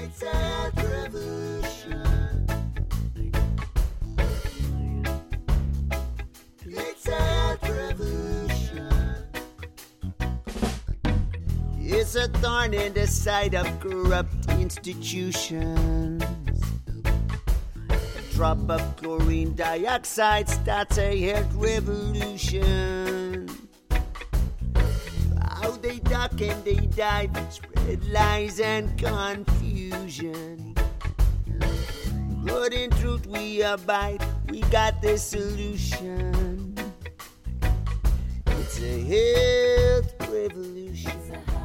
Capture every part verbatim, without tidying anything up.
It's a revolution. It's a revolution. It's a thorn in the side of corrupt institutions. A drop of chlorine dioxide starts a head revolution. How they duck and they dive, spread lies and confusion. But in truth we abide, we got the solution. It's a health revolution.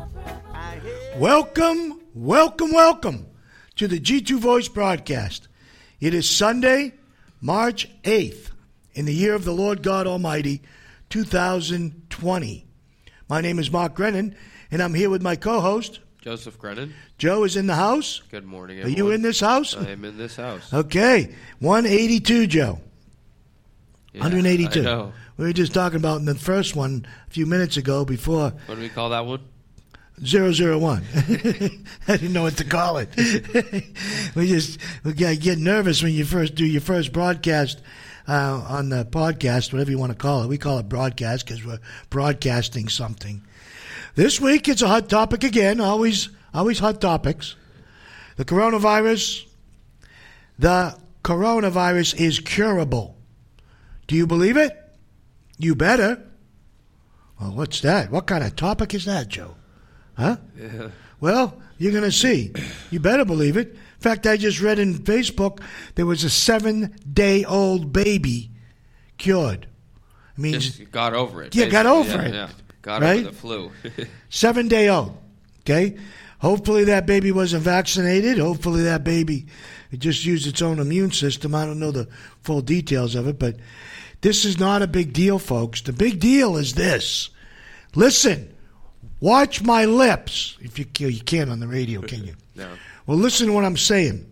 Welcome, welcome, welcome to the G two Voice broadcast. It is Sunday, March eighth, in the year of the Lord God Almighty, two thousand twenty. My name is Mark Grennan, and I'm here with my co-host, Joseph Grennan. Joe is in the house. Good morning, everyone. Are you in this house? I am in this house. Okay, one eighty-two, Joe. Yeah, one eighty-two. I know. We were just talking about in the first one a few minutes ago before. What do we call that one? Zero zero one. I didn't know what to call it. we just we get nervous when you first do your first broadcast uh, on the podcast, whatever you want to call it. We call it broadcast because we're broadcasting something. This week it's a hot topic again. Always, always hot topics. The coronavirus. The coronavirus is curable. Do you believe it? You better. Well, what's that? What kind of topic is that, Joe? Huh? Yeah. Well, you're going to see. You better believe it. In fact, I just read in Facebook there was a seven-day-old baby cured. I mean, just got over it. Yeah, basically. got over yeah, it. Yeah. Got right? over the flu. Seven-day-old. Okay? Hopefully that baby wasn't vaccinated. Hopefully that baby it just used its own immune system. I don't know the full details of it, but this is not a big deal, folks. The big deal is this. Listen. Watch my lips. If you you can't on the radio, can you? No. Well, listen to what I'm saying.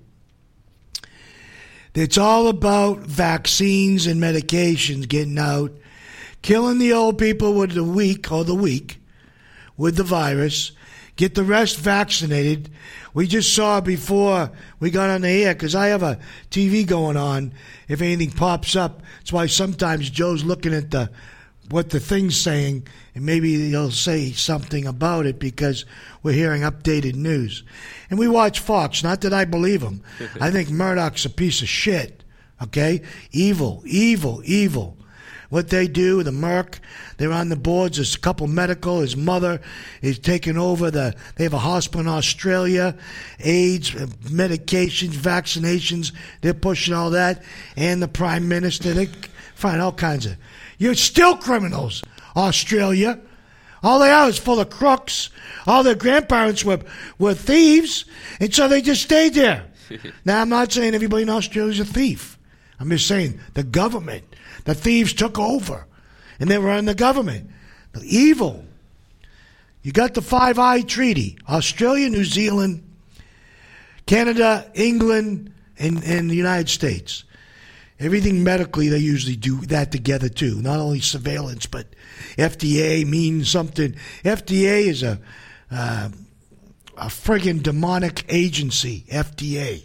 It's all about vaccines and medications getting out, killing the old people with the weak or the weak with the virus, get the rest vaccinated. We just saw before we got on the air, because I have a T V going on. If anything pops up, that's why sometimes Joe's looking at the what the thing's saying, and maybe he'll say something about it because we're hearing updated news. And we watch Fox. Not that I believe him. I think Murdoch's a piece of shit. Okay? Evil, evil, evil. What they do, the Merck, they're on the boards. There's a couple medical. His mother is taking over the. They have a hospital in Australia. AIDS, medications, vaccinations. They're pushing all that. And the Prime Minister. They find all kinds of. You're still criminals, Australia. All they are is full of crooks. All their grandparents were, were thieves, and so they just stayed there. Now, I'm not saying everybody in Australia is a thief. I'm just saying the government, the thieves took over, and they were in the government. The evil. You got the Five-Eye Treaty. Australia, New Zealand, Canada, England, and, and the United States. Everything medically, they usually do that together, too. Not only surveillance, but F D A means something. F D A is a uh, a friggin' demonic agency, F D A.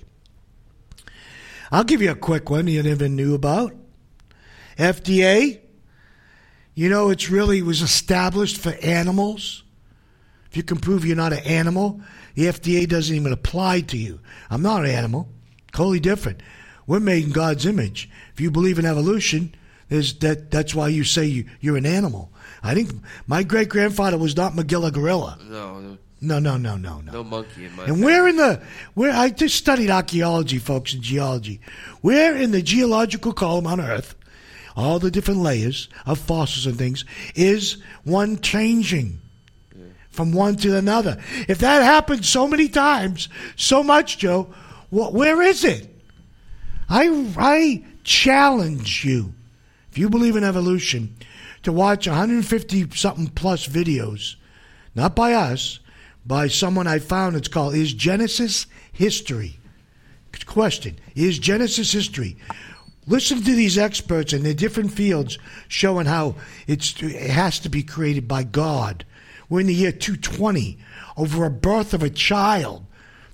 I'll give you a quick one you never knew about. F D A, you know, it's really was established for animals. If you can prove you're not an animal, the F D A doesn't even apply to you. I'm not an animal. Totally different. We're made in God's image. If you believe in evolution, there's that. That's why you say you, you're an animal. I think my great-grandfather was not Magilla Gorilla. No. No, no, no, no, no. No monkey in my And family. we're in the, where I just studied archaeology, folks, and geology. We're in the geological column on Earth, all the different layers of fossils and things, is one changing yeah. from one to another. If that happens so many times, so much, Joe, wh- where is it? I, I challenge you, if you believe in evolution, to watch one hundred fifty something plus videos, not by us, by someone I found. It's called Is Genesis History? Question, is Genesis history? Listen to these experts in their different fields showing how it's, it has to be created by God. We're in the year two twenty, over a birth of a child.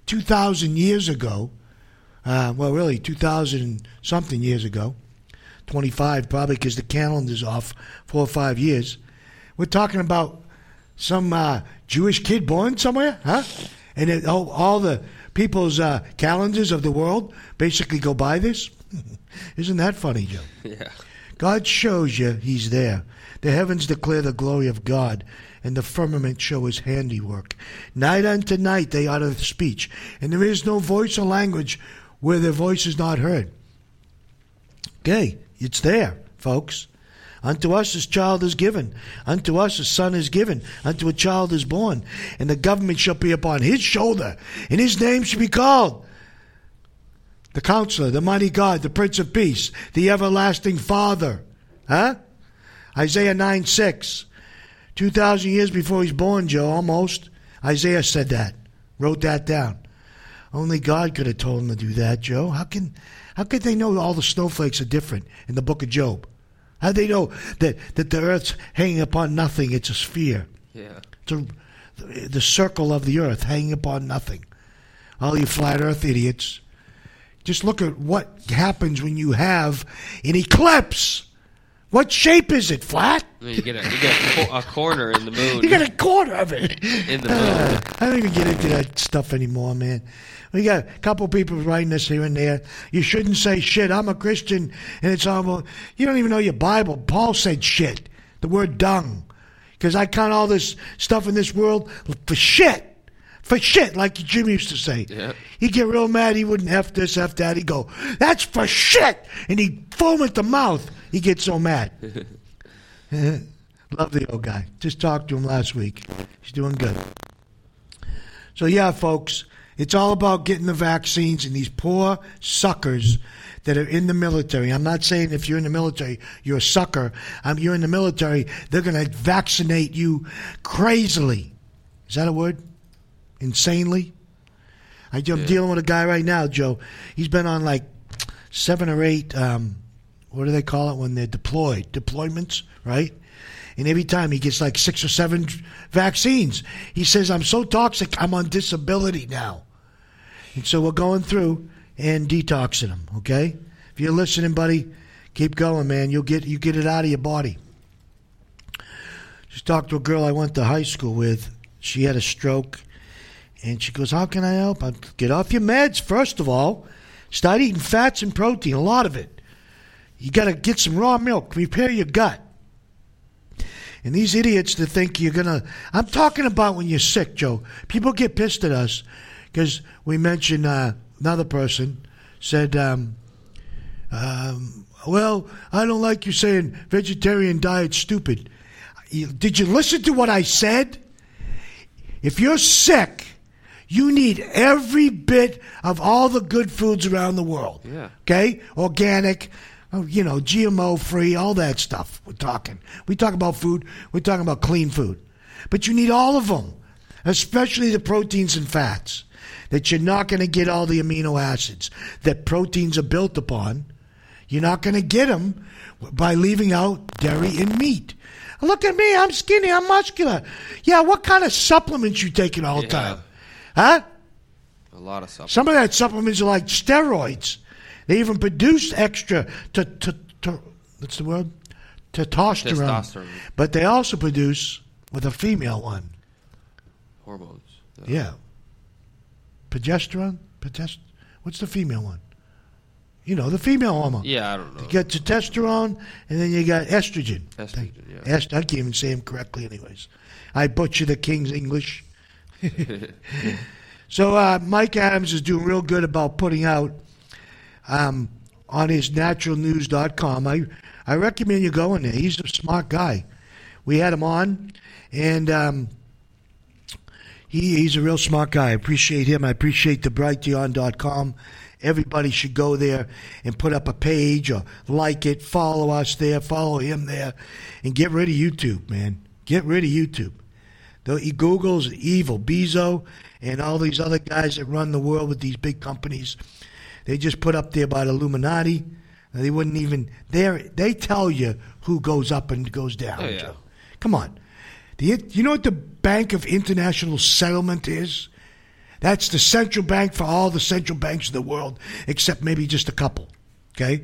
two thousand years ago, uh, well, really two thousand something years ago, twenty-five probably because the calendar's off four or five years. We're talking about some uh, Jewish kid born somewhere, huh? And it, oh, all the people's uh, calendars of the world basically go by this. Isn't that funny, Joe? Yeah. God shows you he's there. The heavens declare the glory of God, and the firmament show his handiwork. Night unto night they utter speech, and there is no voice or language where their voice is not heard. Okay, it's there, folks. Unto us a child is given. Unto us a son is given. Unto a child is born. And the government shall be upon his shoulder, and his name shall be called the Counselor, the Mighty God, the Prince of Peace, the Everlasting Father. Huh? Isaiah nine six. Two thousand years before he's born, Joe, almost. Isaiah said that. Wrote that down. Only God could have told him to do that, Joe. How can how could they know all the snowflakes are different in the book of Job? How do they know that, that the earth's hanging upon nothing? It's a sphere. Yeah. It's a, the circle of the earth hanging upon nothing. All you flat earth idiots. Just look at what happens when you have an eclipse. What shape is it? Flat? You get a, you get a, co- a corner in the moon. You got a quarter of it. In the moon. Uh, I don't even get into that stuff anymore, man. We got a couple people writing us here and there. You shouldn't say shit. I'm a Christian, and it's all about, you don't even know your Bible. Paul said shit. The word dung. Because I count all this stuff in this world for shit. For shit, like Jim used to say. Yeah. He'd get real mad. He wouldn't F this, F that. He'd go, that's for shit. And he'd foam at the mouth. He'd get so mad. Love the old guy. Just talked to him last week. He's doing good. So, yeah, folks, it's all about getting the vaccines and these poor suckers that are in the military. I'm not saying if you're in the military, you're a sucker. Um, you're in the military, they're going to vaccinate you crazily. Is that a word? Insanely? I, I'm Yeah. dealing with a guy right now, Joe. He's been on like seven or eight, um, what do they call it when they're deployed? Deployments, right? And every time he gets like six or seven vaccines. He says, I'm so toxic, I'm on disability now. And so we're going through and detoxing him, okay? If you're listening, buddy, keep going, man. You'll get you get it out of your body. Just talked to a girl I went to high school with. She had a stroke. And she goes, how can I help? I get off your meds, first of all. Start eating fats and protein, a lot of it. You got to get some raw milk. Repair your gut. And these idiots that think you're going to... I'm talking about when you're sick, Joe. People get pissed at us because we mentioned uh, another person said, um, um, well, I don't like you saying vegetarian diet's stupid. Did you listen to what I said? If you're sick... You need every bit of all the good foods around the world. Yeah. Okay? Organic, you know, G M O free, all that stuff we're talking. We talk about food, we're talking about clean food. But you need all of them, especially the proteins and fats, that you're not going to get all the amino acids that proteins are built upon. You're not going to get them by leaving out dairy and meat. Look at me, I'm skinny, I'm muscular. Yeah, what kind of supplements you taking all the Yeah. time? Huh? A lot of supplements. Some of that supplements are like steroids. They even produce extra, to, to, to, what's the word? Testosterone. Testosterone. But they also produce with a female one. Hormones. Yeah. Progesterone? Protest, what's the female one? You know, the female hormone. Yeah, I don't know. You got testosterone, and then you got estrogen. Estrogen, yeah. Est- I can't even say them correctly anyways. I butcher the King's English. So uh, Mike Adams is doing real good about putting out um, on his natural news dot com. I, I recommend you going there. He's a smart guy. We had him on, and um, he, he's a real smart guy. I appreciate him. I appreciate the brighteon dot com. Everybody should go there and put up a page or like it, follow us there, follow him there, and get rid of YouTube, man. Get rid of YouTube. He Google's evil. Bezos and all these other guys that run the world with these big companies, they just put up there about Illuminati. They wouldn't even, they they tell you who goes up and goes down. Oh, yeah. Joe. Come on. The, you know what the Bank of International Settlement is? That's the central bank for all the central banks of the world, except maybe just a couple. Okay?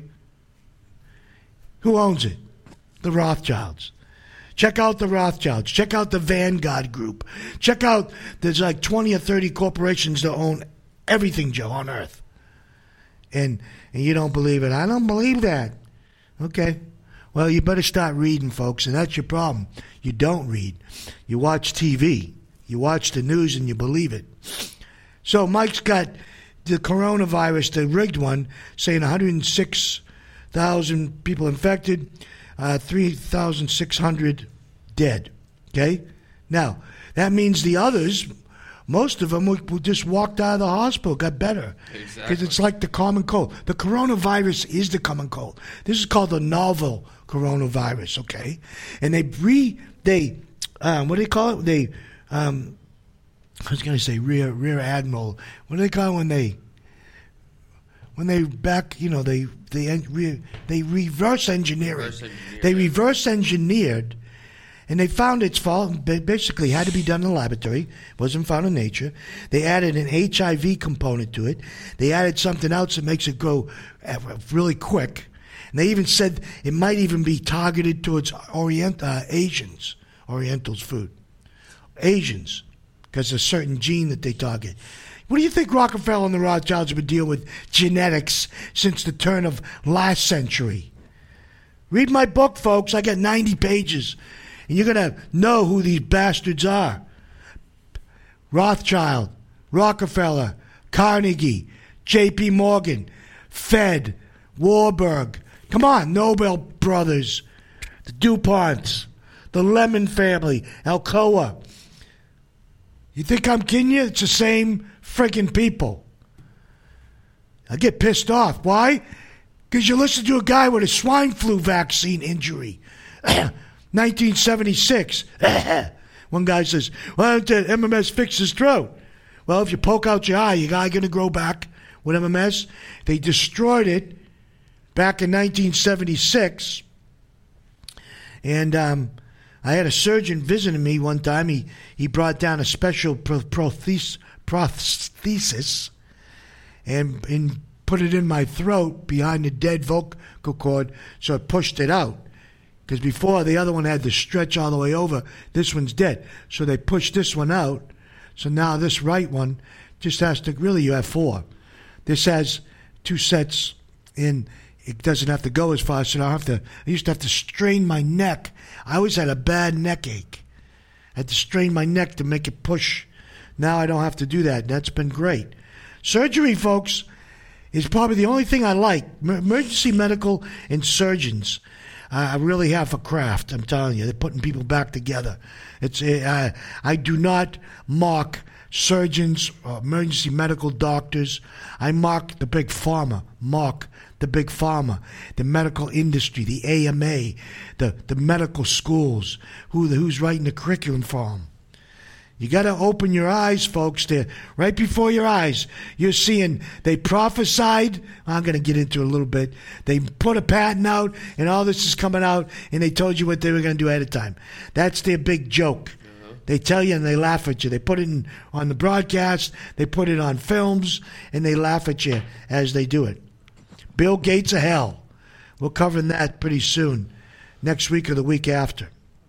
Who owns it? The Rothschilds. Check out the Rothschilds. Check out the Vanguard Group. Check out, there's like twenty or thirty corporations that own everything, Joe, on Earth. And, and you don't believe it. I don't believe that. Okay. Well, you better start reading, folks, and that's your problem. You don't read. You watch T V. You watch the news and you believe it. So Mike's got the coronavirus, the rigged one, saying one hundred six thousand people infected, uh, three thousand six hundred dead. Okay? Now, that means the others, most of them, were, were just walked out of the hospital, got better. Because Exactly. it's like the common cold. The coronavirus is the common cold. This is called the novel coronavirus, okay? And they re, they, um, what do they call it? They, um, I was going to say rear rear admiral. What do they call it when they when they back? You know, they they en- re, they reverse engineer it. Reverse engineer They it. reverse engineered, and they found its fault. Ba- Basically, had to be done in the laboratory. Wasn't found in nature. They added an H I V component to it. They added something else that makes it go uh, really quick. And they even said it might even be targeted towards Orient uh, Asians, Orientals food, Asians. Because a certain gene that they target. What do you think Rockefeller and the Rothschilds have been dealing with genetics since the turn of last century? Read my book, folks. I got ninety pages. And you're going to know who these bastards are. Rothschild, Rockefeller, Carnegie, J P. Morgan, Fed, Warburg. Come on, Nobel Brothers, the DuPonts, the Lemon family, Alcoa. You think I'm kidding you? It's the same friggin' people. I get pissed off. Why? Because you listen to a guy with a swine flu vaccine injury. nineteen seventy-six. One guy says, why don't the M M S fix his throat? Well, if you poke out your eye, your guy going to grow back with M M S? They destroyed it back in nineteen seventy-six. And, um... I had a surgeon visiting me one time. He he brought down a special pro- prothes- prosthesis and, and put it in my throat behind the dead vocal cord, so it pushed it out. Because before, the other one had to stretch all the way over. This one's dead. So they pushed this one out. So now this right one just has to, really you have four. This has two sets in. It doesn't have to go as far, so I don't have to. I used to have to strain my neck. I always had a bad neck ache. I had to strain my neck to make it push. Now I don't have to do that. That's been great. Surgery, folks, is probably the only thing I like. M- emergency medical and surgeons. Uh, I really have a craft. I'm telling you, they're putting people back together. It's. Uh, I do not mock surgeons or emergency medical doctors. I mock the big pharma. Mock. The big pharma, the medical industry, the A M A, the, the medical schools, who who's writing the curriculum for them. You got to open your eyes, folks. There, right before your eyes, you're seeing they prophesied. I'm going to get into it a little bit. They put a patent out, and all this is coming out, and they told you what they were going to do ahead of time. That's their big joke. Uh-huh. They tell you and they laugh at you. They put it in, on the broadcast, they put it on films, and they laugh at you as they do it. Bill Gates of hell. We'll cover that pretty soon, next week or the week after.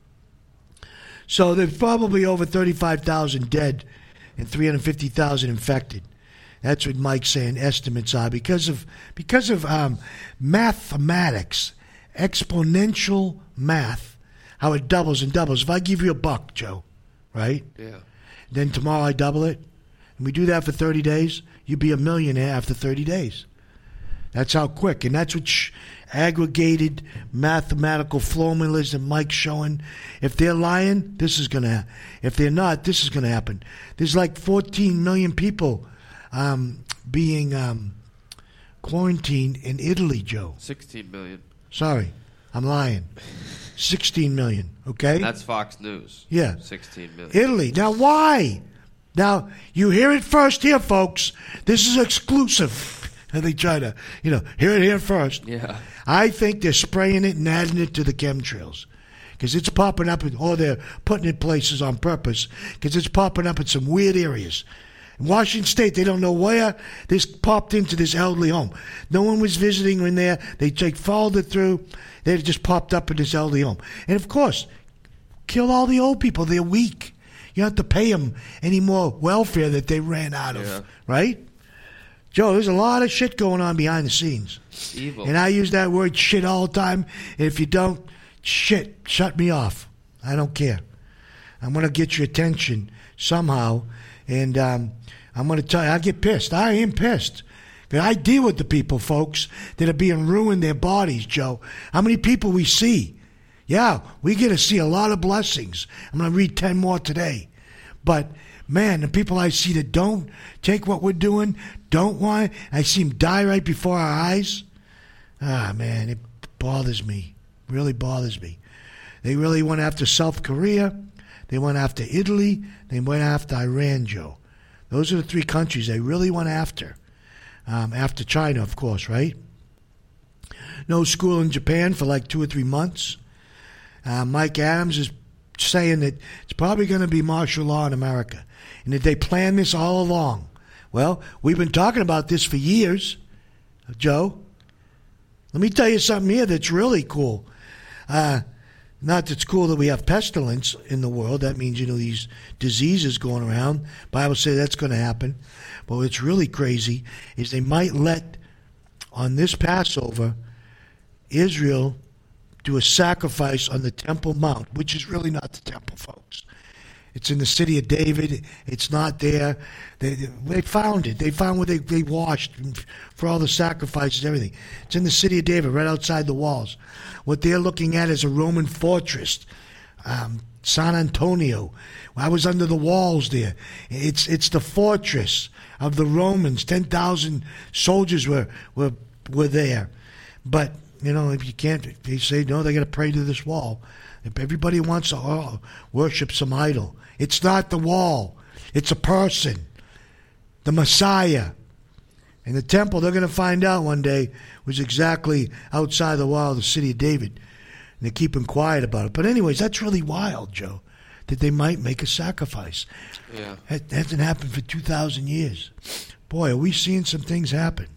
So there's probably over thirty-five thousand dead and three hundred fifty thousand infected. That's what Mike's saying estimates are because of because of um, mathematics, exponential math, how it doubles and doubles. If I give you a buck, Joe, right? Yeah. Then tomorrow I double it, and we do that for thirty days, you'd be a millionaire after thirty days. That's how quick. And that's what sh- aggregated mathematical formulas that Mike's showing. If they're lying, this is going to happen. If they're not, this is going to happen. There's like fourteen million people um, being um, quarantined in Italy, Joe. sixteen million. Sorry, I'm lying. sixteen million, okay? And that's Fox News. Yeah. sixteen million. Italy. Now, why? Now, you hear it first here, folks. This is exclusive. And they try to, you know, hear it here first. Yeah. I think they're spraying it and adding it to the chemtrails. Because it's popping up, in, or they're putting it places on purpose, because it's popping up in some weird areas. In Washington State, they don't know where this popped into this elderly home. No one was visiting in there. They like, followed it through. They just popped up in this elderly home. And, of course, kill all the old people. They're weak. You don't have to pay them any more welfare that they ran out of, Yeah. right? Joe, there's a lot of shit going on behind the scenes. Evil. And I use that word shit all the time. If you don't, shit, shut me off. I don't care. I'm going to get your attention somehow. And um, I'm going to tell you, I get pissed. I am pissed. But I deal with the people, folks, that are being ruined their bodies, Joe. How many people we see? Yeah, we get to see a lot of blessings. I'm going to read ten more today. But, man, the people I see that don't take what we're doing, don't want it, I see them die right before our eyes. Ah, man, it bothers me. Really bothers me. They really went after South Korea. They went after Italy. They went after Iran, Joe. Those are the three countries they really went after. Um, after China, of course, right? No school in Japan for like two or three months. Uh, Mike Adams is saying that it's probably going to be martial law in America. And that they planned this all along. Well, we've been talking about this for years, Joe. Let me tell you something here that's really cool. Uh, not that it's cool that we have pestilence in the world. That means, you know, these diseases going around. Bible says that's going to happen. But what's really crazy is they might let, on this Passover, Israel do a sacrifice on the Temple Mount, which is really not the temple, folks. It's in the city of David. It's not there. They, they found it. They found where they, they washed for all the sacrifices and everything. It's in the city of David, right outside the walls. What they're looking at is a Roman fortress, um, San Antonio. I was under the walls there. It's it's the fortress of the Romans. ten thousand soldiers were, were, were there. But, you know, if you can't, if they say, no, they got to pray to this wall. If everybody wants to oh, worship some idol, it's not the wall. It's a person, the Messiah. And the temple, they're going to find out one day, was exactly outside the wall of the city of David. And they're keeping quiet about it. But anyways, that's really wild, Joe, that they might make a sacrifice. Yeah. That hasn't happened for two thousand years. Boy, are we seeing some things happen.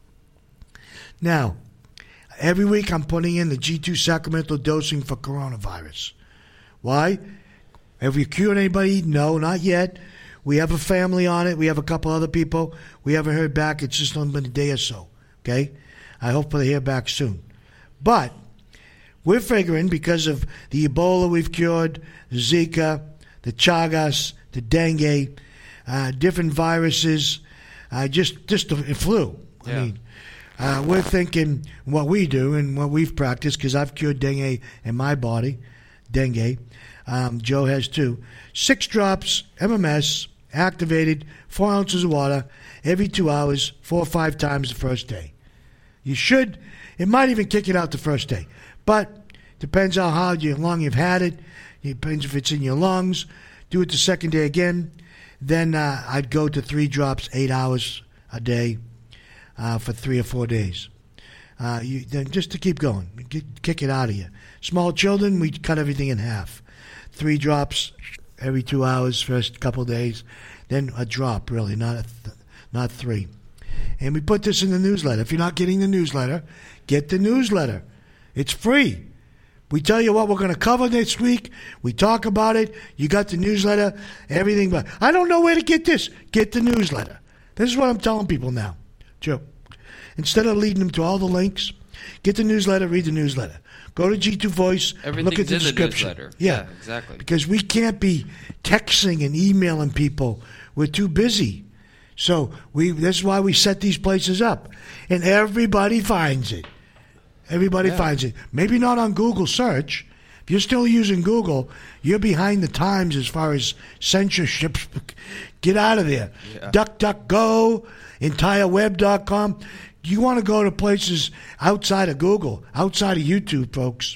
Now, every week I'm putting in the G two Sacramento dosing for coronavirus. Why? Have we cured anybody? No, not yet. We have a family on it. We have a couple other people. We haven't heard back. It's just only been a day or so. Okay? I hope to hear back soon. But we're figuring because of the Ebola we've cured, the Zika, the Chagas, the dengue, uh, different viruses, uh, just, just the flu. Yeah. I mean, Uh, we're thinking what we do and what we've practiced, because I've cured dengue in my body, dengue. Um, Joe has too. Six drops, M M S, activated, four ounces of water, every two hours, four or five times the first day. You should, it might even kick it out the first day. But depends how hard you, long you've had it. It depends if it's in your lungs. Do it the second day again. Then uh, I'd go to three drops, eight hours a day. Uh, for three or four days. Uh, you, then just to keep going. Get, kick it out of you. Small children, we cut everything in half. Three drops every two hours, first couple days. Then a drop, really, not a th- not three. And we put this in the newsletter. If you're not getting the newsletter, get the newsletter. It's free. We tell you what we're going to cover next week. We talk about it. You got the newsletter, everything. But I don't know where to get this. Get the newsletter. This is what I'm telling people now. Joe, instead of leading them to all the links, get the newsletter, read the newsletter. Go to G two Voice, look at the in description. The newsletter. Yeah. yeah, exactly. Because we can't be texting and emailing people. We're too busy. So we that's why we set these places up. And everybody finds it. Everybody Yeah. finds it. Maybe not on Google search. If you're still using Google, you're behind the times as far as censorship. Get out of there. Yeah. DuckDuckGo, entire web dot com. You want to go to places outside of Google, outside of YouTube, folks.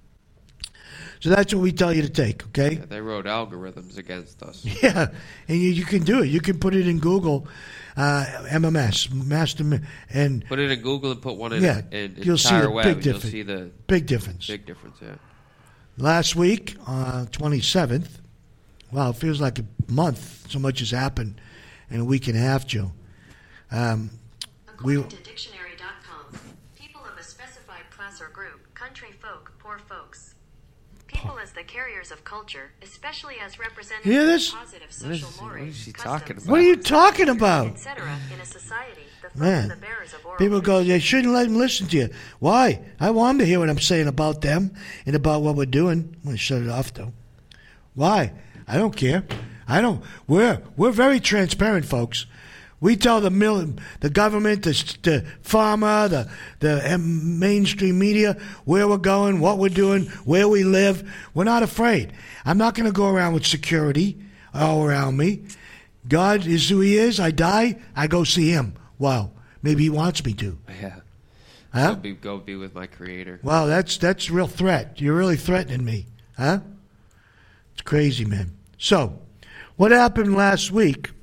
So that's what we tell you to take, okay? Yeah, they wrote algorithms against us. Yeah, and you, you can do it. You can put it in Google, uh, M M S, Master, and Put it in Google and put one in, yeah, in, in you'll see entire the web. big You'll difference. see the big difference. big difference. Yeah. Last week, uh, twenty-seventh, wow, it feels like a month. So much has happened in a week and a half, Joe. Um, we. According to dictionary dot com, people of a specified class or group, country folk, poor folks. People as the carriers of culture, especially as representatives Hear this? of positive What social is- mores, what is she customs, talking about? What are you talking about? et cetera. In a society, the folk Man, are the bearers of oral people go, tradition. they shouldn't let them listen to you. Why? I want them to hear what I'm saying about them and about what we're doing. I'm going to shut it off, though. Why? I don't care. I don't. We're we're very transparent, folks. We tell the mil, the government, the, the farmer, the the um, mainstream media where we're going, what we're doing, where we live. We're not afraid. I'm not going to go around with security all around me. God is who He is. I die, I go see Him. Wow, maybe He wants me to. Yeah. Huh? Go be, go be with my creator. Wow, that's that's a real threat. You're really threatening me, huh? It's crazy, man. So, what happened last week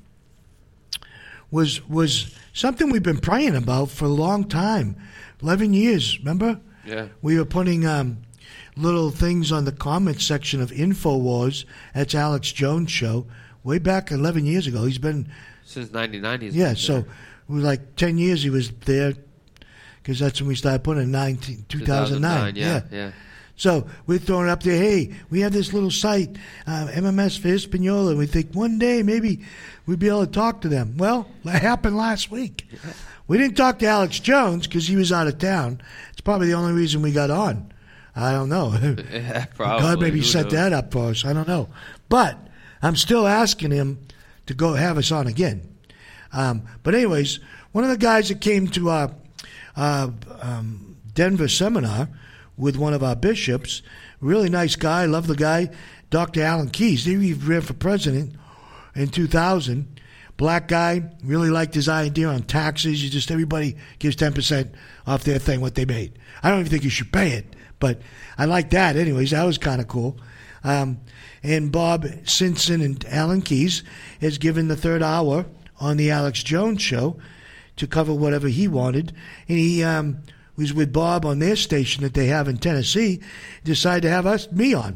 was was something we've been praying about for a long time, eleven years. Remember? Yeah. We were putting um, little things on the comment section of InfoWars. That's Alex Jones' show. Way back eleven years ago. He's been Since ninety-nine, he's yeah. been So, there. we were like ten years he was there, because that's when we started putting in nineteen, two thousand nine. Yeah, yeah. So we're throwing it up there, hey, we have this little site, uh, M M S for Hispaniola. We think one day maybe we'd be able to talk to them. Well, that happened last week. We didn't talk to Alex Jones because he was out of town. It's probably the only reason we got on. I don't know. Yeah, probably. God maybe Who set knows? that up for us. I don't know. But I'm still asking him to go have us on again. Um, but anyways, one of the guys that came to our uh, um, Denver seminar with one of our bishops, really nice guy, love the guy, Doctor Alan Keyes. He ran for president in two thousand. Black guy, really liked his idea on taxes. You just, everybody gives ten percent off their thing, what they made. I don't even think you should pay it, but I like that anyways. That was kind of cool. Um, and Bob Simpson and Alan Keyes has given the third hour on the Alex Jones show to cover whatever he wanted. And he um, was with Bob on their station that they have in Tennessee, decided to have us, me on.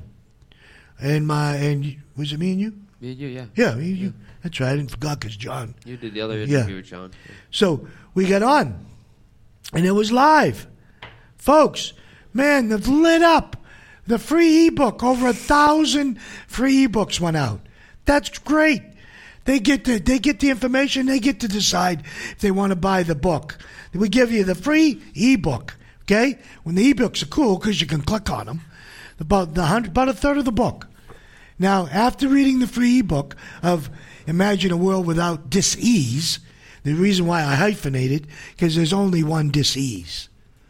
And my, and was it me and you? Me and you, yeah. Yeah, you, you, that's right. I didn't forget because John. You did the other Yeah. interview with John. So we got on, and it was live. Folks, man, they've lit up. The free ebook, over a thousand free ebooks went out. That's great. They get the they get the information. They get to decide if they want to buy the book. We give you the free ebook. Okay, when the ebooks are cool because you can click on them. About the hundred, about a third of the book. Now, after reading the free ebook of Imagine a World Without Dis-ease, the reason why I hyphenated because there's only one dis-ease.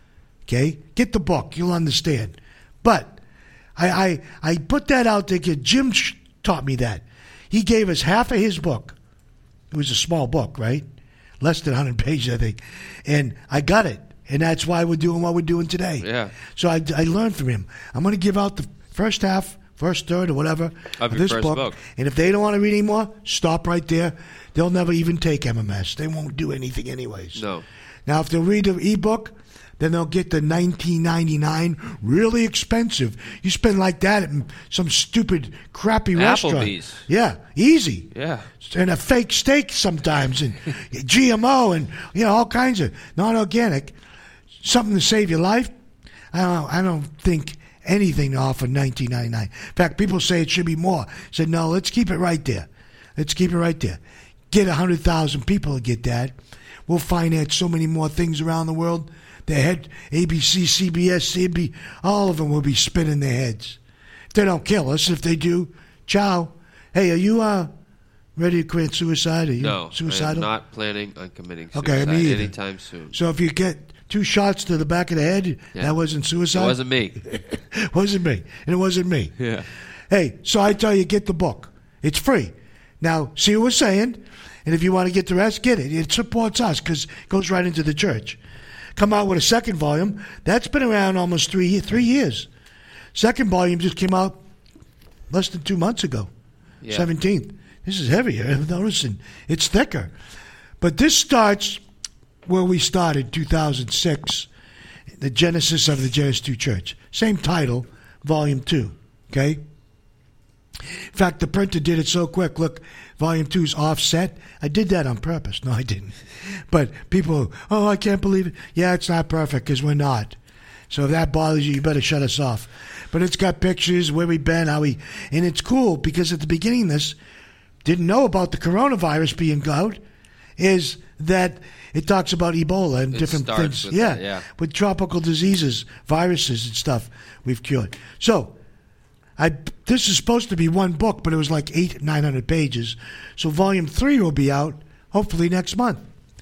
Okay, get the book. You'll understand. But I, I, I put that out there because Jim sh- taught me that. He gave us half of his book. It was a small book, right? Less than one hundred pages, I think. And I got it. And that's why we're doing what we're doing today. Yeah. So I, I learned from him. I'm going to give out the first half, first third, or whatever Of your this first book. book. And if they don't want to read anymore, stop right there. They'll never even take M M S. They won't do anything anyways. No. Now, if they'll read the ebook, then they'll get the nineteen ninety-nine, really expensive. You spend like that at some stupid, crappy restaurant. Applebee's. Yeah, easy. Yeah. And a fake steak sometimes, and G M O, and you know all kinds of not organic. Something to save your life. I don't. I don't think anything to offer nineteen ninety-nine. In fact, people say it should be more. I said no. Let's keep it right there. Let's keep it right there. Get a hundred thousand people to get that. We'll finance so many more things around the world. Their head, A B C, C B S, C B S, all of them will be spinning their heads. If they don't kill us, if they do, ciao. Hey, are you uh, ready to commit suicide? Are you No. suicidal? I am not planning on committing Okay, suicide me either. anytime soon. So if you get two shots to the back of the head, Yeah. that wasn't It suicide? wasn't me. It wasn't me. And it wasn't me. Yeah. Hey, so I tell you, get the book. It's free. Now, see what we're saying? And if you want to get the rest, get it. It supports us because it goes right into the church. Come out with a second volume. That's been around almost three three years. Second volume just came out less than two months ago, Yeah. seventeenth. This is heavier. I'm noticing it's thicker. But this starts where we started, two thousand six, the genesis of the Genesis two Church. Same title, volume two. Okay? In fact, the printer did it so quick. Look, Volume two's offset. I did that on purpose. No, I didn't. But people, oh, I can't believe it. Yeah, it's not perfect because we're not. So if that bothers you, you better shut us off. But it's got pictures, where we've been, how we... And it's cool because at the beginning of this, didn't know about the coronavirus being out, is that it talks about Ebola and It different starts things. with yeah, that, yeah. with tropical diseases, viruses and stuff we've cured. So... I, this is supposed to be one book, but it was like eight, nine hundred pages. So volume three will be out hopefully next month.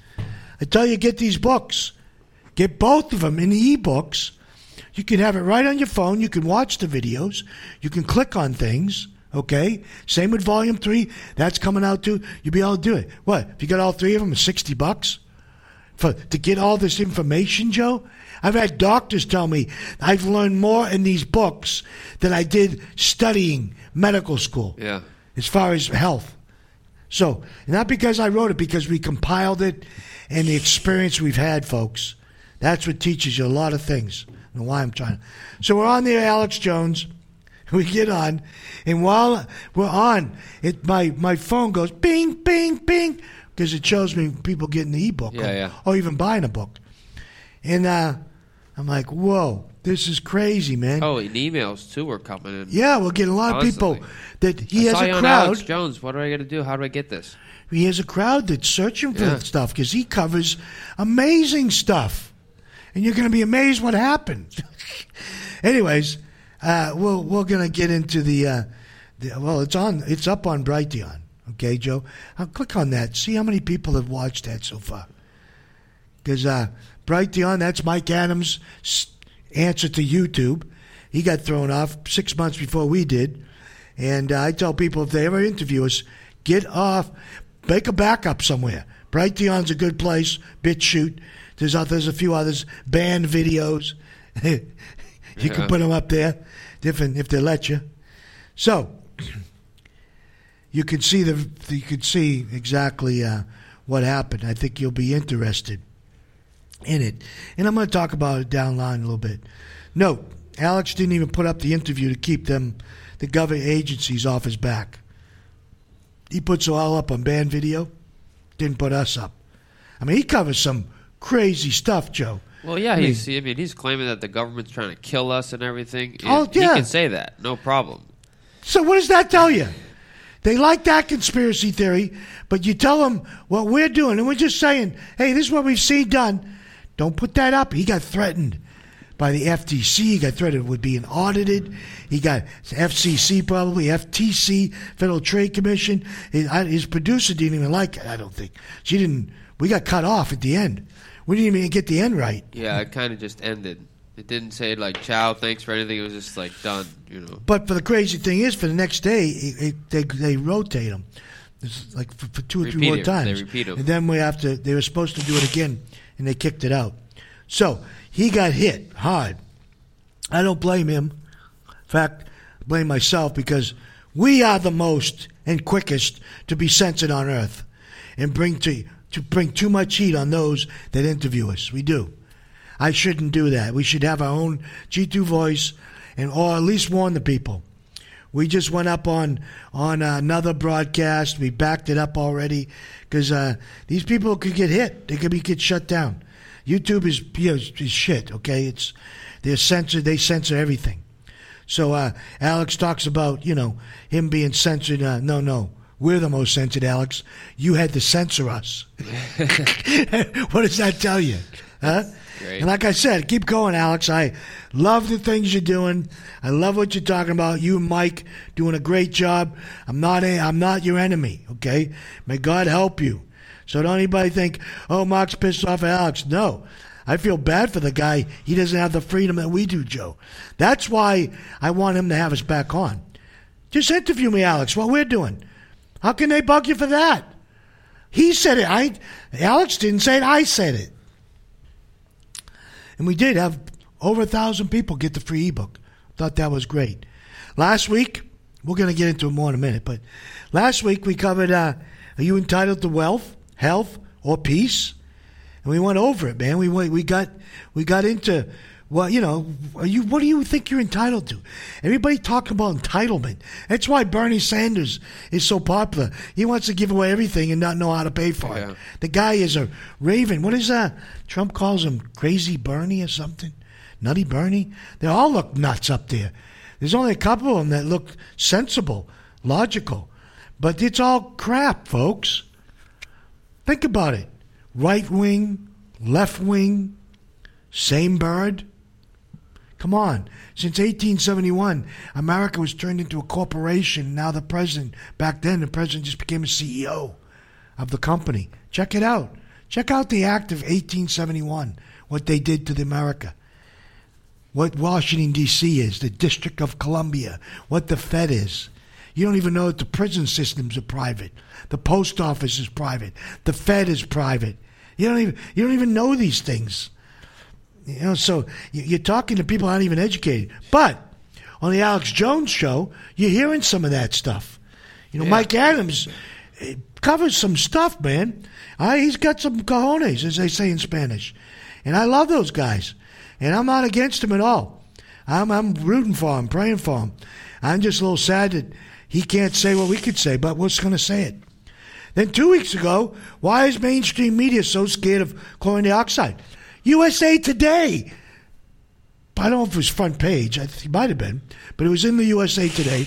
I tell you, get these books, get both of them in the ebooks. You can have it right on your phone. You can watch the videos. You can click on things. Okay. Same with volume three. That's coming out too. You'll be able to do it. What if you got all three of them? It's sixty bucks for to get all this information, Joe. I've had doctors tell me I've learned more in these books than I did studying medical school. Yeah. As far as health. So, not because I wrote it, because we compiled it and the experience we've had, folks. That's what teaches you a lot of things. And why I'm trying to. So we're on there, Alex Jones. We get on. And while we're on, it my, my phone goes bing, bing, bing. Because it shows me people getting the ebook. Yeah, or, yeah. or even buying a book. And uh, I'm like, whoa, this is crazy, man. Oh, and emails too are coming in. Yeah, we're getting a lot of people Constantly. that he I has saw a you on crowd. Alex Jones. What do I got to do? How do I get this? He has a crowd that's searching for Yeah. stuff because he covers amazing stuff, and you're going to be amazed what happened. Anyways, uh, we'll, we're going to get into the, uh, the. Well, it's on. It's up on Brighteon. Okay, Joe. I'll click on that. See how many people have watched that so far. Because uh, Brighteon, that's Mike Adams' answer to YouTube. He got thrown off six months before we did. And uh, I tell people if they ever interview us, get off, make a backup somewhere. Brighteon's a good place. BitChute. There's, uh, there's a few others. Band videos. you Yeah. can put them up there, different if they let you. So you can see the you can see exactly uh, what happened. I think you'll be interested in it, and I'm going to talk about it down the line a little bit. Note: Alex didn't even put up the interview to keep them, the government agencies, off his back. He puts it all up on band video. Didn't put us up. I mean, he covers some crazy stuff, Joe. Well, yeah, I mean- he's. I mean, he's claiming that the government's trying to kill us and everything. and Oh, yeah. He can say that, no problem. So what does that tell you? They like that conspiracy theory, but you tell them what we're doing, and we're just saying, hey, this is what we've seen done. Don't put that up. He got threatened by the F T C. He got threatened with being audited. He got F C C probably, F T C, Federal Trade Commission. His, his producer didn't even like it, I don't think. She didn't. We got cut off at the end. We didn't even get the end right. Yeah, it kind of just ended. It didn't say like "ciao, thanks for anything." It was just like done, you know. But for the crazy thing is, for the next day, it, it, they they rotate them. It's like for, for two or three Repeat more it. times. They repeat 'em. And then we have to. They were supposed to do it again, and they kicked it out. So he got hit hard. I don't blame him. In fact, I blame myself because we are the most and quickest to be censored on Earth, and bring to to bring too much heat on those that interview us. We do. I shouldn't do that. We should have our own G two voice, and or at least warn the people. We just went up on on another broadcast. We backed it up already because uh, these people could get hit. They could be get shut down. YouTube is you know, is shit. Okay, it's they're censored. They censor everything. So uh, Alex talks about you know him being censored. Uh, no, no. We're the most censored, Alex. You had to censor us. What does that tell you? Huh? Great. And like I said, keep going, Alex. I love the things you're doing. I love what you're talking about. You and Mike doing a great job. I'm not a, I'm not your enemy, okay? May God help you. So don't anybody think, oh, Mark's pissed off at Alex. No. I feel bad for the guy. He doesn't have the freedom that we do, Joe. That's why I want him to have us back on. Just interview me, Alex, what we're doing. How can they bug you for that? He said it. I Alex didn't say it. I said it. And we did have over a thousand people get the free ebook. Thought that was great. Last week, we're going to get into it more in a minute, but last week we covered, uh, are you entitled to wealth, health, or peace? And we went over it, man. We went, we got we got into Well, you know, are you what do you think you're entitled to? Everybody talking about entitlement. That's why Bernie Sanders is so popular. He wants to give away everything and not know how to pay for Yeah. it. The guy is a raven. What is that? Trump calls him Crazy Bernie or something? Nutty Bernie? They all look nuts up there. There's only a couple of them that look sensible, logical. But it's all crap, folks. Think about it. Right wing, left wing, same bird. Come on. Since eighteen seventy-one, America was turned into a corporation. Now the president, back then, the president just became a C E O of the company. Check it out. Check out the act of eighteen seventy-one, what they did to the America. What Washington, D C is, the District of Columbia, what the Fed is. You don't even know that the prison systems are private. The post office is private. The Fed is private. You don't even, you don't even know these things. You know, so you're talking to people who aren't even educated. But on the Alex Jones show, you're hearing some of that stuff. You know, Yeah. Mike Adams eh, covers some stuff, man. Uh, he's got some cojones, as they say in Spanish. And I love those guys. And I'm not against him at all. I'm, I'm rooting for him, praying for him. I'm just a little sad that he can't say what we could say, but we're going to say it. Then two weeks ago, why is mainstream media so scared of chlorine dioxide? U S A Today. I don't know if it was front page. I think it might have been. But it was in the U S A Today.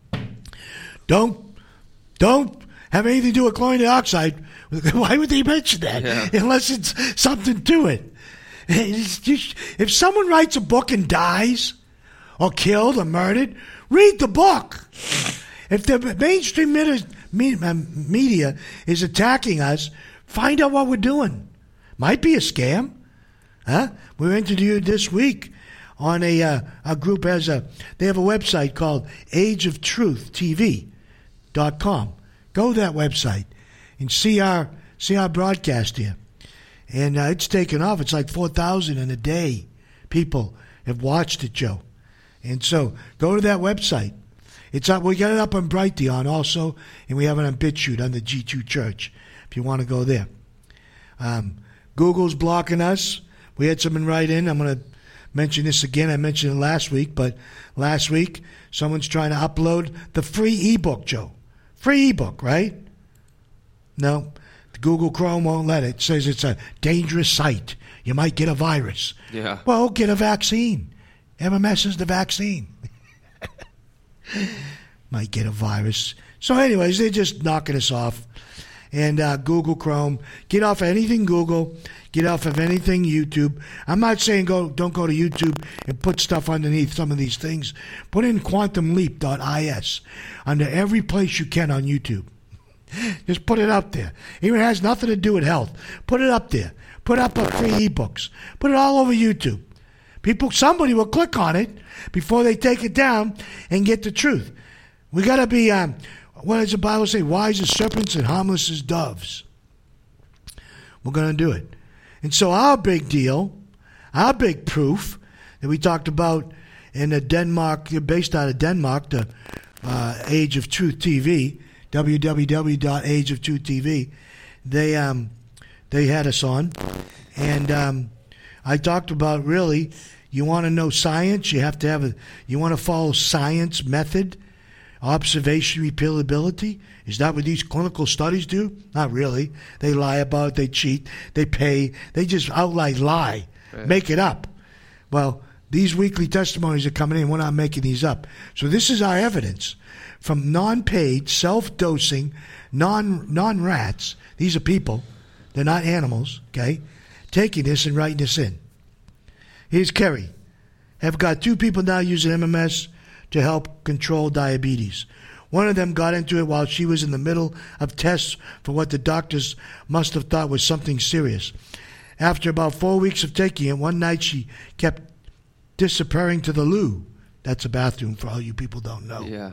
Don't, don't have anything to do with chlorine dioxide. Why would they mention that? Yeah. Unless it's something to it. It's just, if someone writes a book and dies, or killed, or murdered, read the book. If the mainstream media is attacking us, find out what we're doing. Might be a scam. Huh? We were interviewed this week on a uh, a group has a they have a website called age of truth T V dot com. Go to that website and see our see our broadcast here, and uh, it's taken off. It's like four thousand in a day. People have watched it, Joe, and so go to that website. It's up. We got it up on Brighteon also, and we have it on BitChute on the G two Church. If you want to go there, um, Google's blocking us. We had someone write in. I'm going to mention this again. I mentioned it last week, but last week someone's trying to upload the free ebook, Joe. Free ebook, right? No, the Google Chrome won't let it. It says it's a dangerous site. You might get a virus. Yeah. Well, get a vaccine. M M S is the vaccine. Might get a virus. So anyways, they're just knocking us off. And uh, Google Chrome, get off of anything Google, get off of anything YouTube. I'm not saying go don't go to YouTube and put stuff underneath some of these things. Put in quantum leap dot is under every place you can on YouTube. Just put it up there. Even if it has nothing to do with health. Put it up there. Put up a free ebooks. Put it all over YouTube. People, somebody will click on it before they take it down and get the truth. We got to be, um, what does the Bible say? Wise as serpents and harmless as doves. We're going to do it. And so our big deal, our big proof that we talked about in the Denmark, based out of Denmark, the uh, Age of Truth T V, w w w dot age of truth t v, they, um, they had us on. And um, I talked about really, you want to know science, you have to have a, you want to follow science method, observation repeatability. Is that what these clinical studies do? Not really. They lie about it, they cheat, they pay, they just outright lie, Right. make it up. Well, these weekly testimonies are coming in, we're not making these up. So this is our evidence from non-paid, self-dosing, non, non-rats. These are people, they're not animals, okay, taking this and writing this in. Here's Kerry. Have got two people now using M M S to help control diabetes. One of them got into it while she was in the middle of tests for what the doctors must have thought was something serious. After about four weeks of taking it, one night she kept disappearing to the loo. That's a bathroom for all you people don't know. Yeah.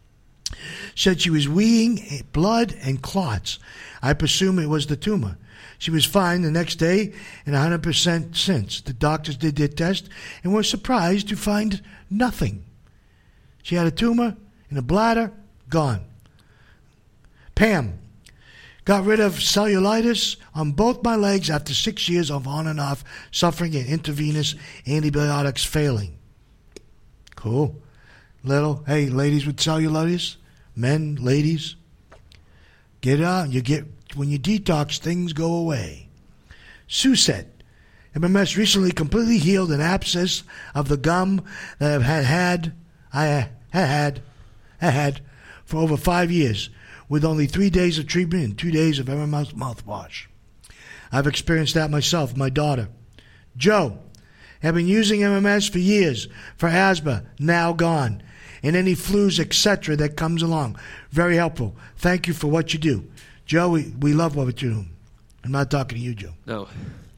Said she was weeing blood and clots. I presume it was the tumor. She was fine the next day and one hundred percent since. The doctors did their test and were surprised to find nothing. She had a tumor in the bladder, gone. Pam, Got rid of cellulitis on both my legs after six years of on and off suffering and intravenous antibiotics failing. Cool. Little, hey, ladies with cellulitis, men, ladies, get out. You get, when you detox, things go away. Suset. M M S recently completely healed an abscess of the gum that I've had, had I had, had, had for over five years, with only three days of treatment and two days of M M S mouthwash. I've experienced that myself, my daughter. Joe, have been using M M S for years for asthma, now gone, and any flus, et cetera that comes along. Very helpful. Thank you for what you do. Joe, we, we love what you do. I'm not talking to you, Joe. No.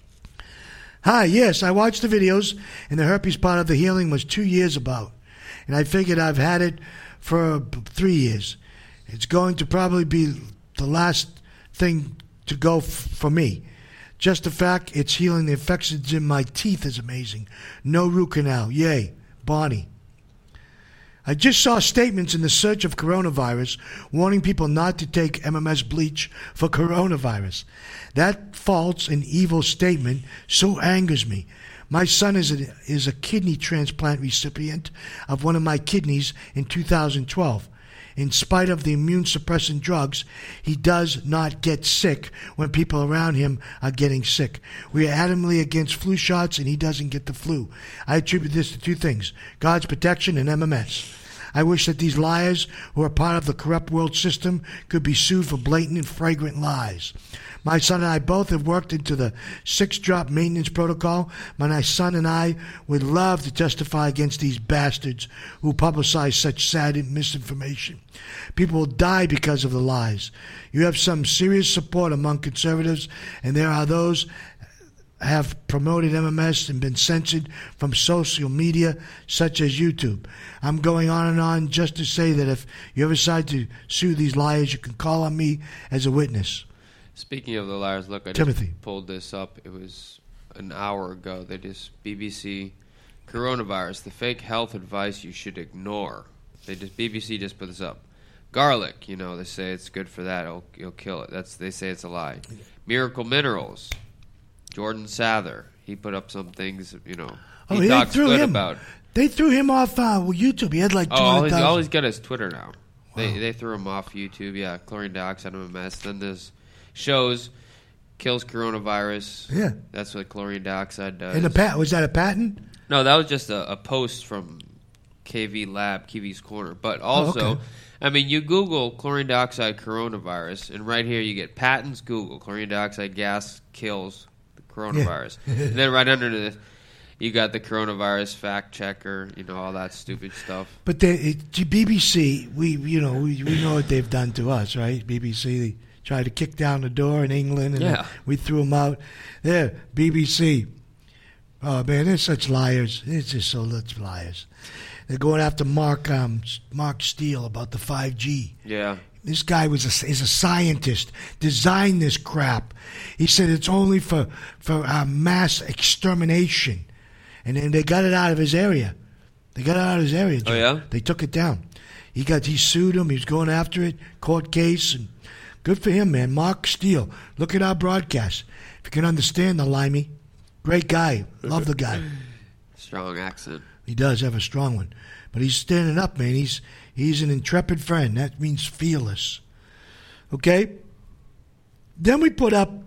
Hi, yes, I watched the videos, and the herpes part of the healing was two years about, and I figured I've had it for three years. It's going to probably be the last thing to go f- for me. Just the fact it's healing the infections in my teeth is amazing. No root canal. Yay. Bonnie. I just saw statements in the search of coronavirus warning people not to take M M S bleach for coronavirus. That false and evil statement so angers me. My son is a, is a kidney transplant recipient of one of my kidneys in two thousand twelve. In spite of the immune suppressant drugs, he does not get sick when people around him are getting sick. We are adamantly against flu shots, and he doesn't get the flu. I attribute this to two things: God's protection and M M S. I wish that these liars who are part of the corrupt world system could be sued for blatant and flagrant lies. My son and I both have worked into the six-drop maintenance protocol. My son and I would love to testify against these bastards who publicize such sad misinformation. People will die because of the lies. You have some serious support among conservatives, and there are those have promoted M M S and been censored from social media such as YouTube. I'm going on and on just to say that if you ever decide to sue these liars, you can call on me as a witness. Speaking of the liars, look, I Timothy. just pulled this up. It was an hour ago. They just, B B C, coronavirus, the fake health advice you should ignore. They just, B B C just put this up. Garlic, you know, they say it's good for that. It'll, it'll kill it. That's They say it's a lie. Miracle Minerals. Jordan Sather, he put up some things, you know, he oh, talks threw good him. about. They threw him off uh, YouTube. He had like two Oh, all hundred he's, thousand. all he's got is Twitter now. Wow. They they threw him off YouTube. Yeah, chlorine dioxide M M S. Then there's shows kills coronavirus. Yeah, that's what chlorine dioxide does. And the pat was that a patent? No, that was just a, a post from K V Lab, Kiwi's Corner. But also, oh, okay. I mean, you Google chlorine dioxide coronavirus, and right here you get patents. Google chlorine dioxide gas kills coronavirus. Yeah. And then right under this, you got the coronavirus fact checker, you know, all that stupid stuff. But they, it, B B C, we you know we, we know what they've done to us, right? B B C, they tried to kick down the door in England, and yeah. we threw them out. There, B B C. Oh man, they're such liars. It's just so much liars. They're going after Mark um, Mark Steele about the five G. Yeah. This guy was a, is a scientist, designed this crap. He said it's only for, for uh, mass extermination. And then they got it out of his area. They got it out of his area, Joe. Oh, yeah? They took it down. He got he sued him. He was going after it, court case. And good for him, man. Mark Steele. Look at our broadcast. If you can understand the limey. Great guy. Love the guy. Strong accent. He does have a strong one. But he's standing up, man. He's he's an intrepid friend. That means fearless. Okay? Then we put up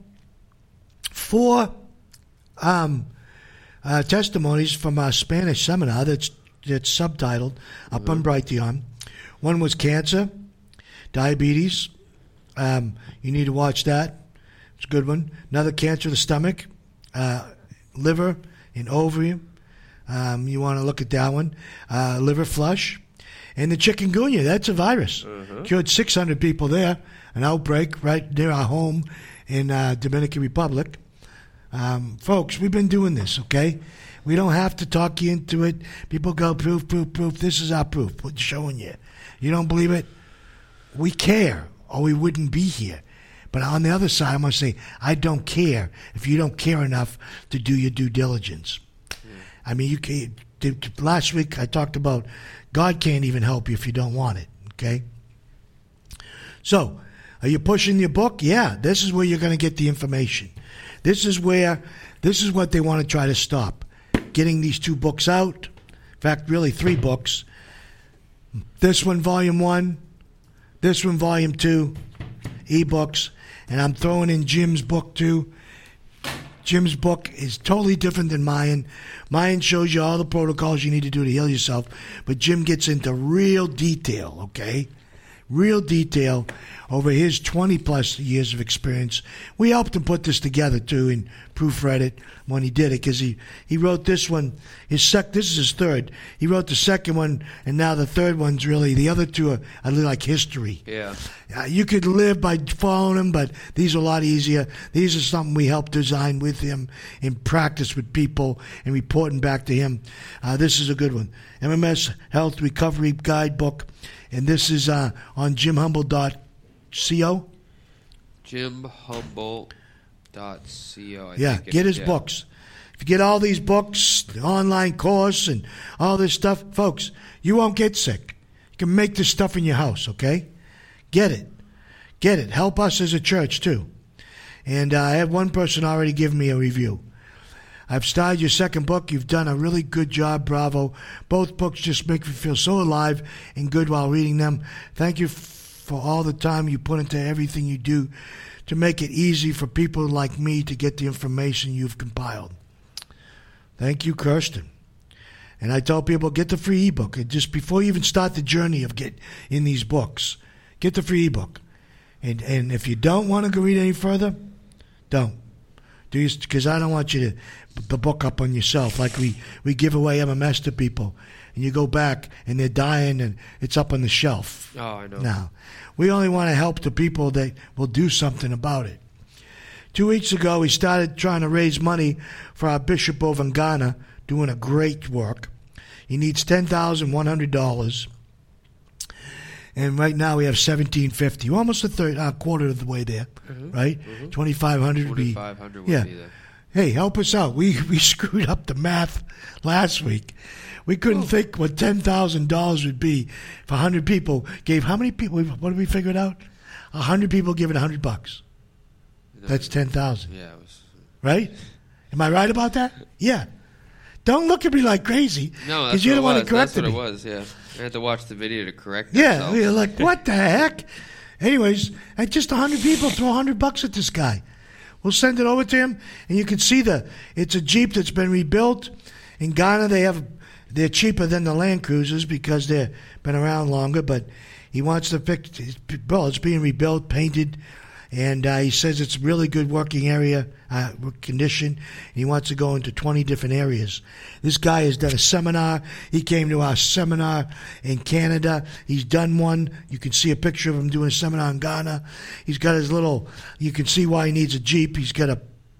four um, uh, testimonies from our Spanish seminar that's, that's subtitled up mm-hmm. on Brighteon. One was cancer, diabetes. Um, you need to watch that. It's a good one. Another cancer of the stomach, uh, liver, and ovarian. Um, you want to look at that one. Uh, liver flush. And the chikungunya, that's a virus. Uh-huh. Cured six hundred people there. An outbreak right near our home in uh, Dominican Republic. Um, folks, we've been doing this, okay? We don't have to talk you into it. People go, proof, proof, proof. This is our proof. We're showing you. You don't believe it? We care, or we wouldn't be here. But on the other side, I'm going to say, I don't care if you don't care enough to do your due diligence. I mean, you can't, last week I talked about God can't even help you if you don't want it, okay? So, Are you pushing your book? Yeah, this is where you're going to get the information. This is where, this is what they want to try to stop. Getting these two books out. In fact, really three books. This one, volume one. This one, volume two. E-books. And I'm throwing in Jim's book too. Jim's book is totally different than mine. Mine shows you all the protocols you need to do to heal yourself. But Jim gets into real detail, okay? Real detail over his twenty-plus years of experience. We helped him put this together, too, and proofread it when he did it, because he, he wrote this one. His sec. This is his third. He wrote the second one, and now the third one's really, the other two are, are like history. Yeah. Uh, you could live by following him, but these are a lot easier. These are something we helped design with him in practice with people and reporting back to him. Uh, this is a good one. M M S Health Recovery Guidebook. And this is uh, on jim humble dot co. jim humble dot co. Yeah, think get it- his yeah. books. If you get all these books, the online course, and all this stuff, folks, you won't get sick. You can make this stuff in your house, okay? Get it. Get it. Help us as a church, too. And uh, I have one person already give me a review. I've started your second book. You've done a really good job. Bravo. Both books just make me feel so alive and good while reading them. Thank you f- for all the time you put into everything you do to make it easy for people like me to get the information you've compiled. Thank you, Kirsten. And I tell people, get the free ebook. And just before you even start the journey of get in these books, get the free ebook. And and if you don't want to go read any further, don't. Do you? Because I don't want you to put the book up on yourself. Like we, we give away M M S to people, and you go back and they're dying and it's up on the shelf. Oh, I know. Now, we only want to help the people that will do something about it. Two weeks ago, we started trying to raise money for our bishop over in Ghana, doing a great work. He needs ten thousand one hundred dollars. And right now we have seventeen fifty, almost a third, a quarter of the way there, Mm-hmm. right? Mm-hmm. twenty-five hundred would be. twenty-five hundred would yeah. be there. Hey, help us out. We we screwed up the math last week. We couldn't Oh. think what ten thousand dollars would be if a hundred people gave. How many people? What did we figure it out? A hundred people giving a hundred bucks. That's ten thousand, Yeah, it was. right? Am I right about that? Yeah. Don't look at me like crazy. No, because that's you what don't it want was. to correct That's what me. it was. Yeah, I had to watch the video to correct. Yeah, myself. we were like, what the heck? Anyways, at just a hundred people, throw a hundred bucks at this guy. We'll send it over to him, and you can see the. It's a Jeep that's been rebuilt. In Ghana, they have they're cheaper than the Land Cruisers because they've been around longer. But he wants to fix. Well, it's being rebuilt, painted, and uh, he says it's really good working area uh, condition. And he wants to go into twenty different areas. This guy has done a seminar. He came to our seminar in Canada. He's done one. You can see a picture of him doing a seminar in Ghana. He's got his little. You can see why he needs a Jeep. He's got a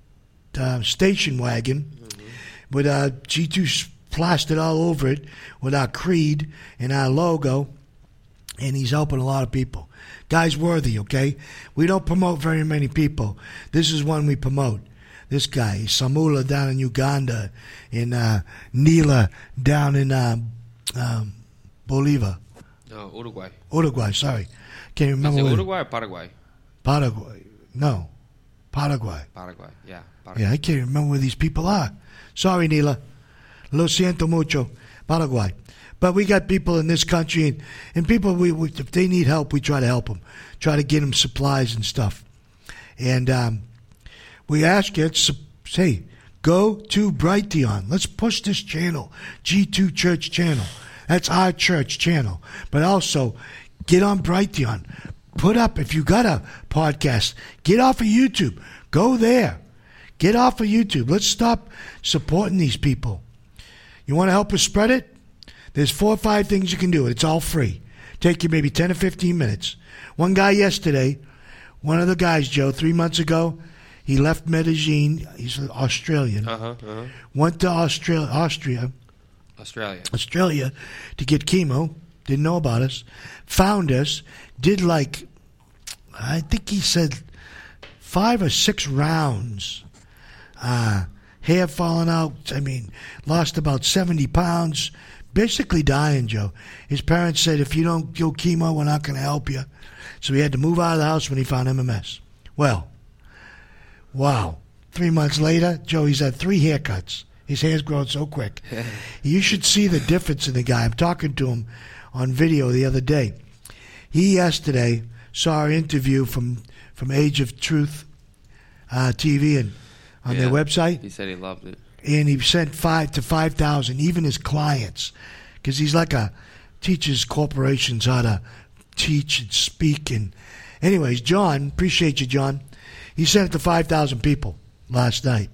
uh, station wagon mm-hmm. with a G two plastered all over it with our creed and our logo, and he's helping a lot of people. Guy's worthy, okay? We don't promote very many people. This is one we promote. This guy, Samula down in Uganda, in uh, Nila down in uh, um, Bolivia. No, Uruguay. Uruguay, sorry. Can't Is remember it where. Uruguay or Paraguay? Paraguay. No. Paraguay. Paraguay. Yeah. Paraguay. Yeah, I can't remember where these people are. Sorry, Nila. Lo siento mucho. Paraguay. But we got people in this country, and, and people, we, we if they need help, we try to help them. Try to get them supplies and stuff. And um, we ask you, hey, go to Brighteon. Let's push this channel, G two Church channel. That's our church channel. But also, get on Brighteon. Put up, if you got a podcast, get off of YouTube. Go there. Get off of YouTube. Let's stop supporting these people. You want to help us spread it? There's four or five things you can do. It's all free. Take you maybe ten or fifteen minutes. One guy yesterday, one of the guys, Joe, three months ago, he left Medellin. He's an Australian. Uh-huh, uh-huh. Went to Australia, Austria, Australia. Australia to get chemo. Didn't know about us. Found us. Did like, I think he said five or six rounds. Uh, hair falling out. I mean, lost about seventy pounds. basically dying, Joe. His parents said, if you don't go chemo, we're not going to help you. So he had to move out of the house when he found M M S. Well, wow. Three months later, Joe, he's had three haircuts. His hair's grown so quick. You should see the difference in the guy. I'm talking to him on video the other day. He yesterday saw our interview from, from Age of Truth uh, T V and on Yeah. their website. He said he loved it. And he sent five to five thousand, even his clients, because he's like a teaches corporations how to teach and speak. And anyways, John, appreciate you, John. He sent it to five thousand people last night.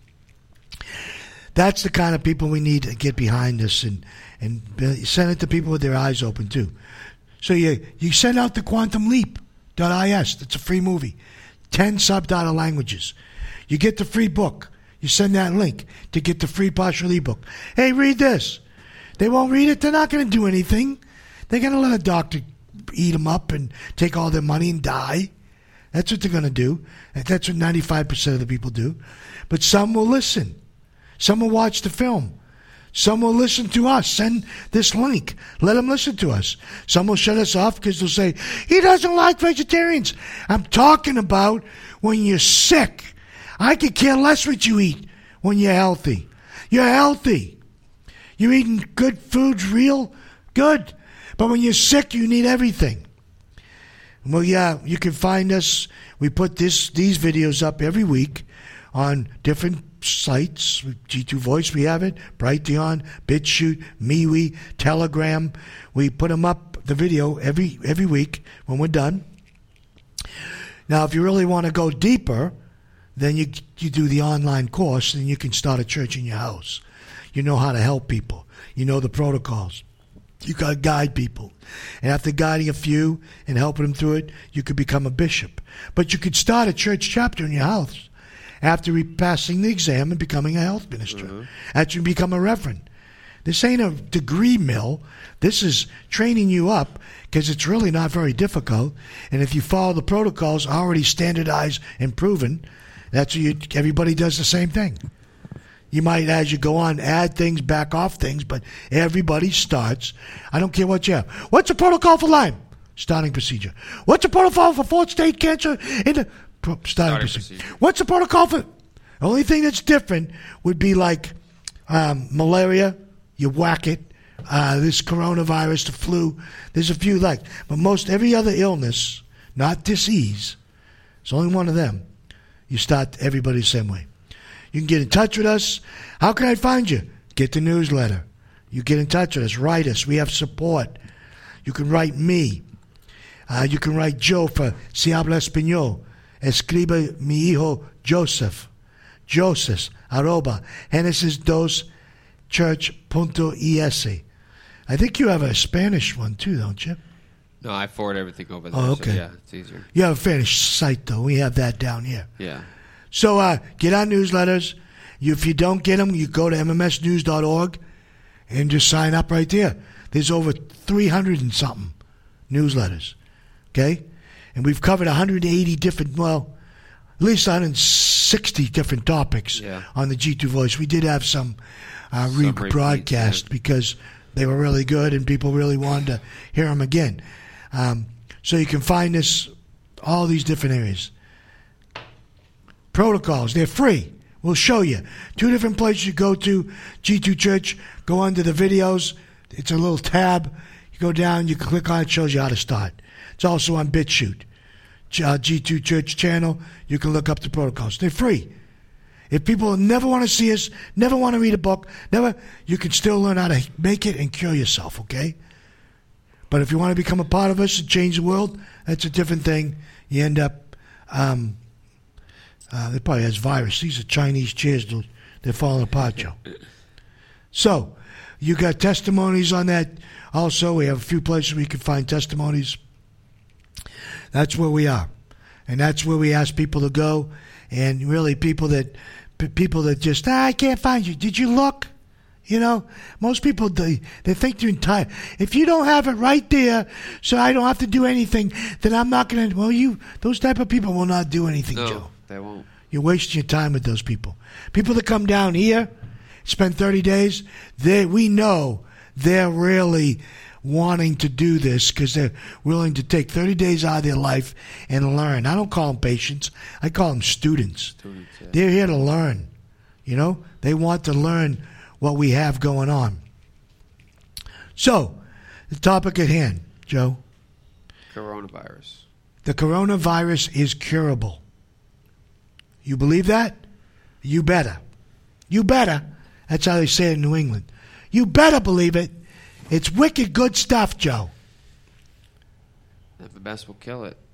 That's the kind of people we need to get behind us, and and send it to people with their eyes open too. So you you send out the Quantum Leap dot is. It's a free movie, ten subtitle languages. You get the free book. You send that link to get the free partial ebook. Hey, read this. They won't read it. They're not going to do anything. They're going to let a doctor eat them up and take all their money and die. That's what they're going to do. That's what ninety-five percent of the people do. But some will listen. Some will watch the film. Some will listen to us. Send this link. Let them listen to us. Some will shut us off because they'll say, he doesn't like vegetarians. I'm talking about when you're sick. I could care less what you eat when you're healthy. You're healthy. You're eating good foods, real good. But when you're sick, you need everything. Well, yeah, you can find us. We put this these videos up every week on different sites. G two Voice, we have it. Brighteon, BitChute, MeWe, Telegram. We put them up, the video, every every week when we're done. Now, if you really want to go deeper, then you you do the online course, and you can start a church in your house. You know how to help people. You know the protocols. You got to guide people. And after guiding a few and helping them through it, you could become a bishop. But you could start a church chapter in your house after re- passing the exam and becoming a health minister. Mm-hmm. After you become a reverend. This ain't a degree mill. This is training you up because it's really not very difficult. And if you follow the protocols already standardized and proven, that's what you, everybody does the same thing. You might, as you go on, add things, back off things, but everybody starts. I don't care what you have. What's the protocol for Lyme? Starting procedure. What's the protocol for fourth stage cancer? In the pro- starting, starting procedure. procedure. What's the protocol for? The only thing that's different would be like um, malaria. You whack it. Uh, this coronavirus, the flu. There's a few like, but most every other illness, not disease. It's only one of them. You start everybody the same way. You can get in touch with us. How can I find you? Get the newsletter. You get in touch with us. Write us. We have support. You can write me. Uh, you can write Joe for Si habla español. Escribe mi hijo Joseph. Joseph, arroba, Genesis dos church punto es. I think you have a Spanish one too, don't you? No, I forward everything over there. Oh, okay. So yeah, it's easier. You have a Spanish site, though. We have that down here. Yeah. So uh, get our newsletters. You, if you don't get them, you go to m m s news dot org and just sign up right there. There's over three hundred and something newsletters, okay? And we've covered one hundred eighty different, well, at least one hundred sixty different topics yeah. on the G two Voice. We did have some, uh, some rebroadcast yeah. because they were really good and people really wanted to hear them again. Um, so you can find us all these different areas. Protocols, they're free. We'll show you. Two different places you go to. G two Church, go under the videos. It's a little tab. You go down, you click on it, shows you how to start. It's also on BitChute. Uh, G two Church channel, you can look up the protocols. They're free. If people never want to see us, never want to read a book, never, you can still learn how to make it and cure yourself, okay? But if you want to become a part of us and change the world, that's a different thing. You end up... Um, Uh, it probably has virus. These are Chinese chairs. They're falling apart, Joe. So, you got testimonies on that. Also, we have a few places where you can find testimonies. That's where we are. And that's where we ask people to go. And really, people that people that just, ah, I can't find you. Did you look? You know, most people, they, they think they're entitled. If you don't have it right there, so I don't have to do anything, then I'm not going to, well, you, those type of people will not do anything, no. Joe. They won't. You're wasting your time with those people. People that come down here, spend thirty days, they we know they're really wanting to do this because they're willing to take thirty days out of their life and learn. I don't call them patients. I call them students. Students, yeah. They're here to learn. You know, they want to learn what we have going on. So, the topic at hand, Joe. Coronavirus. The coronavirus is curable. You believe that? You better. You better. That's how they say it in New England. You better believe it. It's wicked good stuff, Joe. The best will kill it.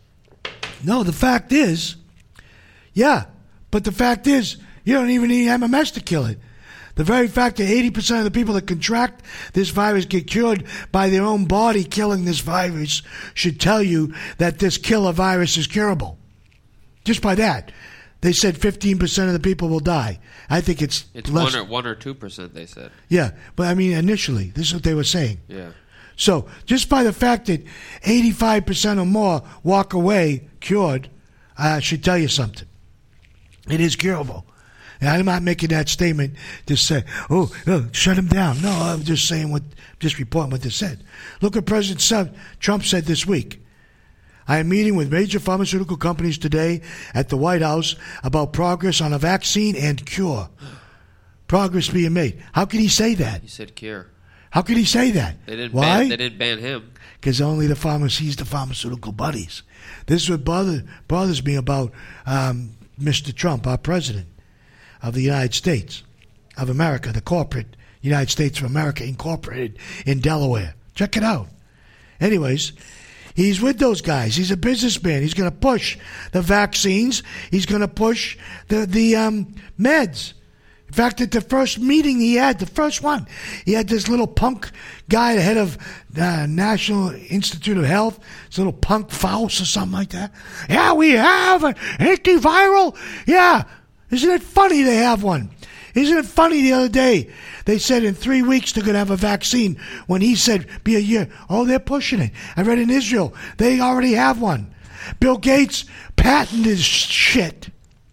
No, the fact is, yeah, but the fact is, you don't even need M M S to kill it. The very fact that eighty percent of the people that contract this virus get cured by their own body killing this virus should tell you that this killer virus is curable. Just by that. They said fifteen percent of the people will die. I think it's It's less. one or one or two percent. They said. Yeah, but I mean, initially, this is what they were saying. Yeah. So just by the fact that eighty-five percent or more walk away cured, I uh, should tell you something. It is curable. And I'm not making that statement to say, oh, oh, shut him down. No, I'm just saying what, just reporting what they said. Look what President Trump said this week. I am meeting with major pharmaceutical companies today at the White House about progress on a vaccine and cure. Progress being made. How could he say that? He said cure. How could he say that? They didn't. Why? Ban, they didn't ban him. Because only the pharmacies, the pharmaceutical buddies. This is what bother, bothers me about um, Mister Trump, our president of the United States of America, the corporate United States of America Incorporated in Delaware. Check it out. Anyways, he's with those guys. He's a businessman. He's going to push the vaccines. He's going to push the, the um, meds. In fact, at the first meeting he had, the first one, he had this little punk guy, the head of the National Institute of Health, this little punk Faust or something like that. Yeah, we have an antiviral. Yeah. Isn't it funny they have one? Isn't it funny the other day they said in three weeks they're going to have a vaccine when he said be a year. Oh, they're pushing it. I read in Israel they already have one. Bill Gates patented his shit.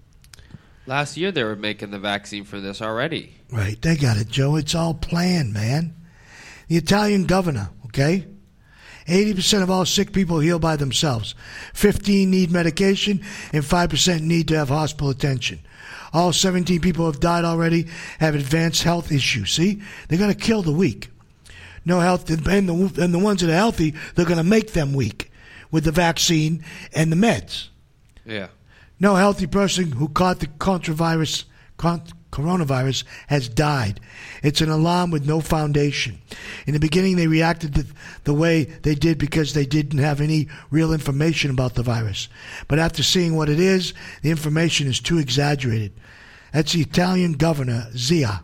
Last year they were making the vaccine for this already. Right, they got it, Joe. It's all planned, man. The Italian governor, okay? eighty percent of all sick people heal by themselves. fifteen need medication, and five percent need to have hospital attention. All seventeen people who have died already have advanced health issues. See? They're going to kill the weak. No health, and the, and the ones that are healthy, they're going to make them weak with the vaccine and the meds. Yeah. No healthy person who caught the coronavirus, coronavirus has died. It's an alarm with no foundation. In the beginning, they reacted the, the way they did because they didn't have any real information about the virus. But after seeing what it is, the information is too exaggerated. That's the Italian governor, Zia.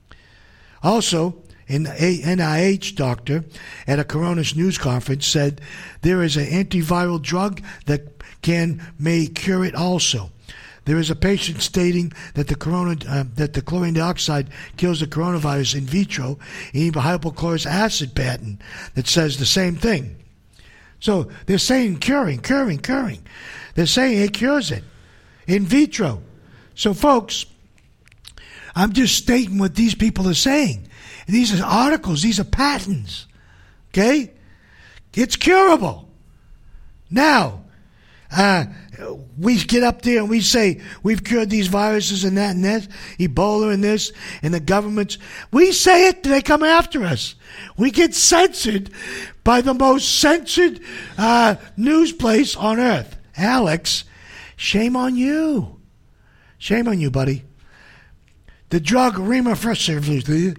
Also, an N I H doctor at a coronavirus news conference said there is an antiviral drug that can may cure it also. There is a patient stating that the corona uh, that the chlorine dioxide kills the coronavirus in vitro, and even hypochlorous acid patent that says the same thing. So they're saying curing, curing, curing. They're saying it cures it in vitro. So folks, I'm just stating what these people are saying. And these are articles, these are patents. Okay? It's curable. Now, Uh, we get up there and we say we've cured these viruses and that and that, Ebola and this, and the governments. We say it, they come after us. We get censored by the most censored uh, news place on earth. Alex, shame on you. Shame on you, buddy. The drug remdesivir,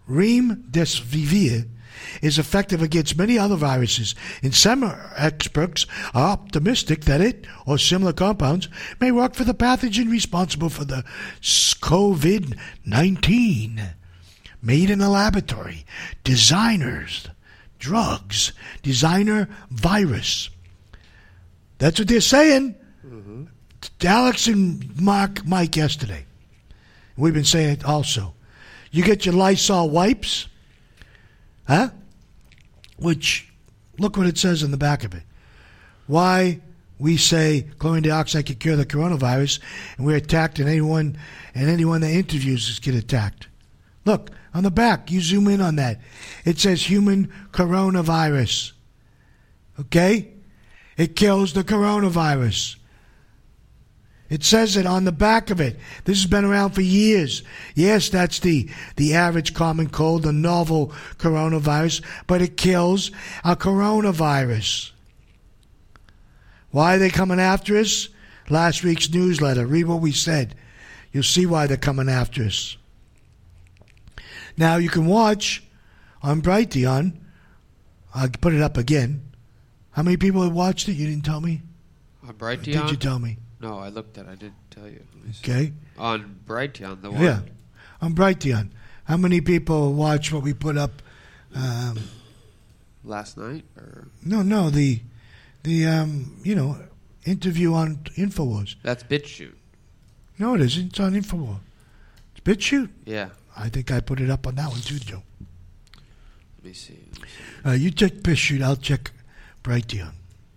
remdesivir is effective against many other viruses, and some experts are optimistic that it, or similar compounds, may work for the pathogen responsible for the COVID nineteen. Made in a laboratory. Designers. Drugs. Designer virus. That's what they're saying. Mm-hmm. Alex and Mark, Mike yesterday. We've been saying it also. You get your Lysol wipes. Huh? Which, look what it says in the back of it. Why we say chlorine dioxide can cure the coronavirus, and we're attacked, and anyone and anyone that interviews us get attacked. Look, on the back, you zoom in on that. It says human coronavirus. Okay? It kills the coronavirus. It says it on the back of it. This has been around for years. Yes, that's the, the average common cold, the novel coronavirus, but it kills a coronavirus. Why are they coming after us? Last week's newsletter. Read what we said. You'll see why they're coming after us. Now, you can watch on Brighteon. I'll put it up again. How many people have watched it? You didn't tell me? On Brighteon? Did you tell me? No, I looked at it. I didn't tell you. Let me see. Okay. On Brighteon, the one. Yeah. On Brighteon. How many people watch what we put up? Um, Last night? Or no, no. The, the um, you know, interview on InfoWars. That's BitChute. No, it isn't. It's on InfoWars. It's BitChute. Yeah. I think I put it up on that one too, Joe. Let me see. Let me see. Uh, you check BitChute. I'll check Brighteon.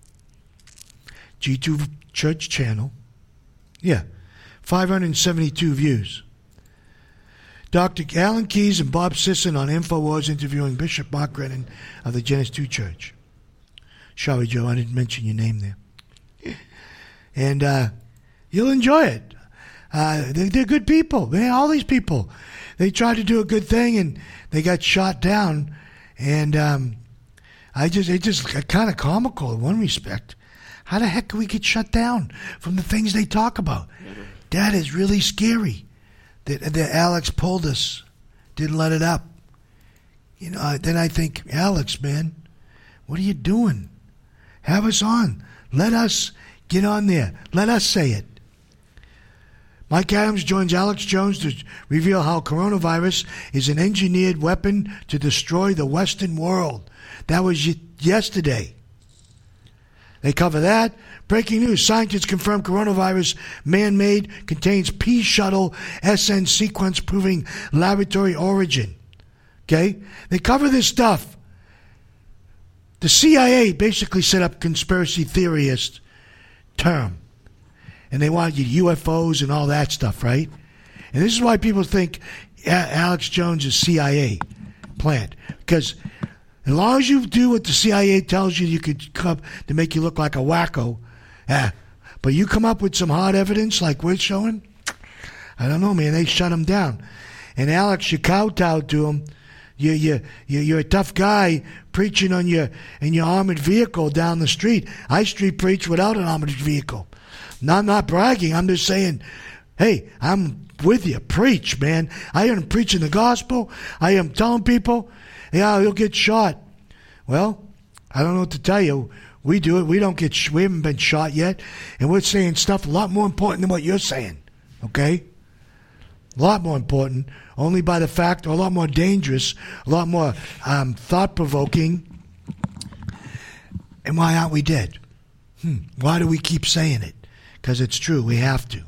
G two Church Channel. Yeah. five hundred seventy-two views. Doctor Alan Keyes and Bob Sisson on InfoWars interviewing Bishop Mark Grennan of the Genesis two Church. Sorry, Joe, I didn't mention your name there. And uh, you'll enjoy it. Uh, they're, they're good people. Man, all these people. They tried to do a good thing and they got shot down. And um, I just, it just kind of comical in one respect. How the heck can we get shut down from the things they talk about? That is really scary. That, that Alex pulled us, didn't let it up. You know, then I think, Alex, man, what are you doing? Have us on. Let us get on there. Let us say it. Mike Adams joins Alex Jones to reveal how coronavirus is an engineered weapon to destroy the Western world. That was y- yesterday. They cover that. Breaking news. Scientists confirm coronavirus man-made contains P shuttle S N sequence proving laboratory origin. Okay? They cover this stuff. The C I A basically set up conspiracy theorist term. And they want you U F Os and all that stuff, right? And this is why people think Alex Jones is C I A plant. Because as long as you do what the C I A tells you, you could come to make you look like a wacko. Yeah. But you come up with some hard evidence like we're showing, I don't know, man. They shut him down. And Alex, you kowtowed to him. You, you, you, you're a tough guy preaching on your in your armored vehicle down the street. I street preach without an armored vehicle. Now, I'm not bragging. I'm just saying, hey, I'm with you. Preach, man. I am preaching the gospel. I am telling people, yeah, you'll get shot. Well, I don't know what to tell you. We do it. We don't get. Sh- we haven't been shot yet, and we're saying stuff a lot more important than what you're saying. Okay, a lot more important. Only by the fact, or a lot more dangerous, a lot more um, thought-provoking. And why aren't we dead? Hmm. Why do we keep saying it? Because it's true. We have to.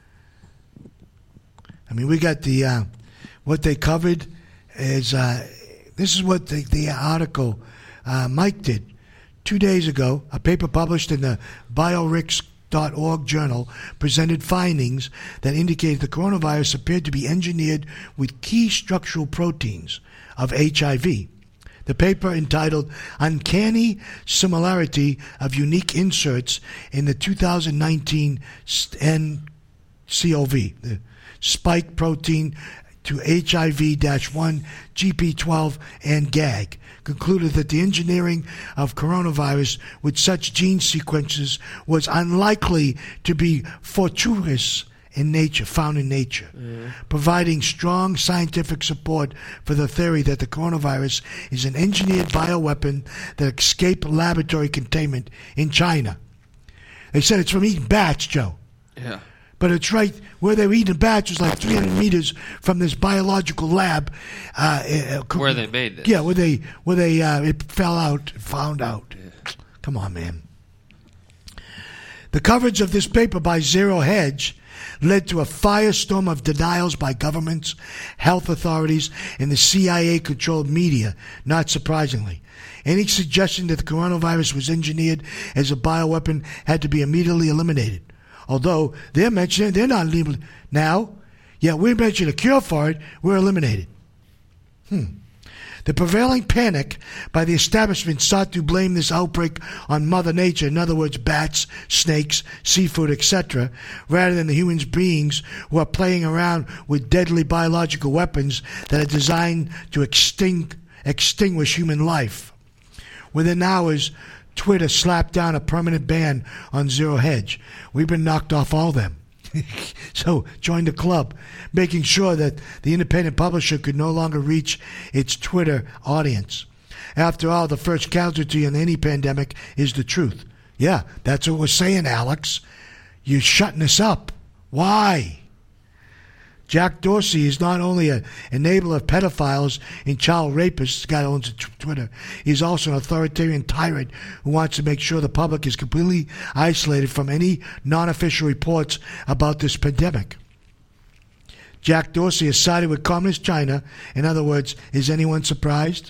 I mean, we got the uh, what they covered is uh, this is what the, the article uh, Mike did two days ago. A paper published in the biorix dot org journal presented findings that indicated the coronavirus appeared to be engineered with key structural proteins of H I V. The paper, entitled Uncanny Similarity of Unique Inserts in the two thousand nineteen N C O V, the spike protein to H I V one, G P twelve, and G A G, concluded that the engineering of coronavirus with such gene sequences was unlikely to be fortuitous in nature, found in nature, mm. providing strong scientific support for the theory that the coronavirus is an engineered bioweapon that escaped laboratory containment in China. They said it's from eating bats, Joe. Yeah. But it's right where they were eating bats was like three hundred meters from this biological lab. Uh, where they made this. Yeah, where they, where they uh, it fell out, found out. Yeah. Come on, man. The coverage of this paper by Zero Hedge led to a firestorm of denials by governments, health authorities, and the C I A-controlled media, not surprisingly. Any suggestion that the coronavirus was engineered as a bioweapon had to be immediately eliminated. Although they're mentioning, they're not eliminated now. Yeah, we mentioned a cure for it, we're eliminated. Hmm. The prevailing panic by the establishment sought to blame this outbreak on Mother Nature, in other words, bats, snakes, seafood, et cetera, rather than the human beings who are playing around with deadly biological weapons that are designed to exting- extinguish human life. Within hours, Twitter slapped down a permanent ban on Zero Hedge. We've been knocked off all them. So join the club, making sure that the independent publisher could no longer reach its Twitter audience. After all, the first casualty in any pandemic is the truth. Yeah, that's what we're saying, Alex. You're shutting us up. Why? Jack Dorsey is not only an enabler of pedophiles and child rapists, the guy who owns Twitter, he's also an authoritarian tyrant who wants to make sure the public is completely isolated from any non-official reports about this pandemic. Jack Dorsey has sided with Communist China. In other words, is anyone surprised?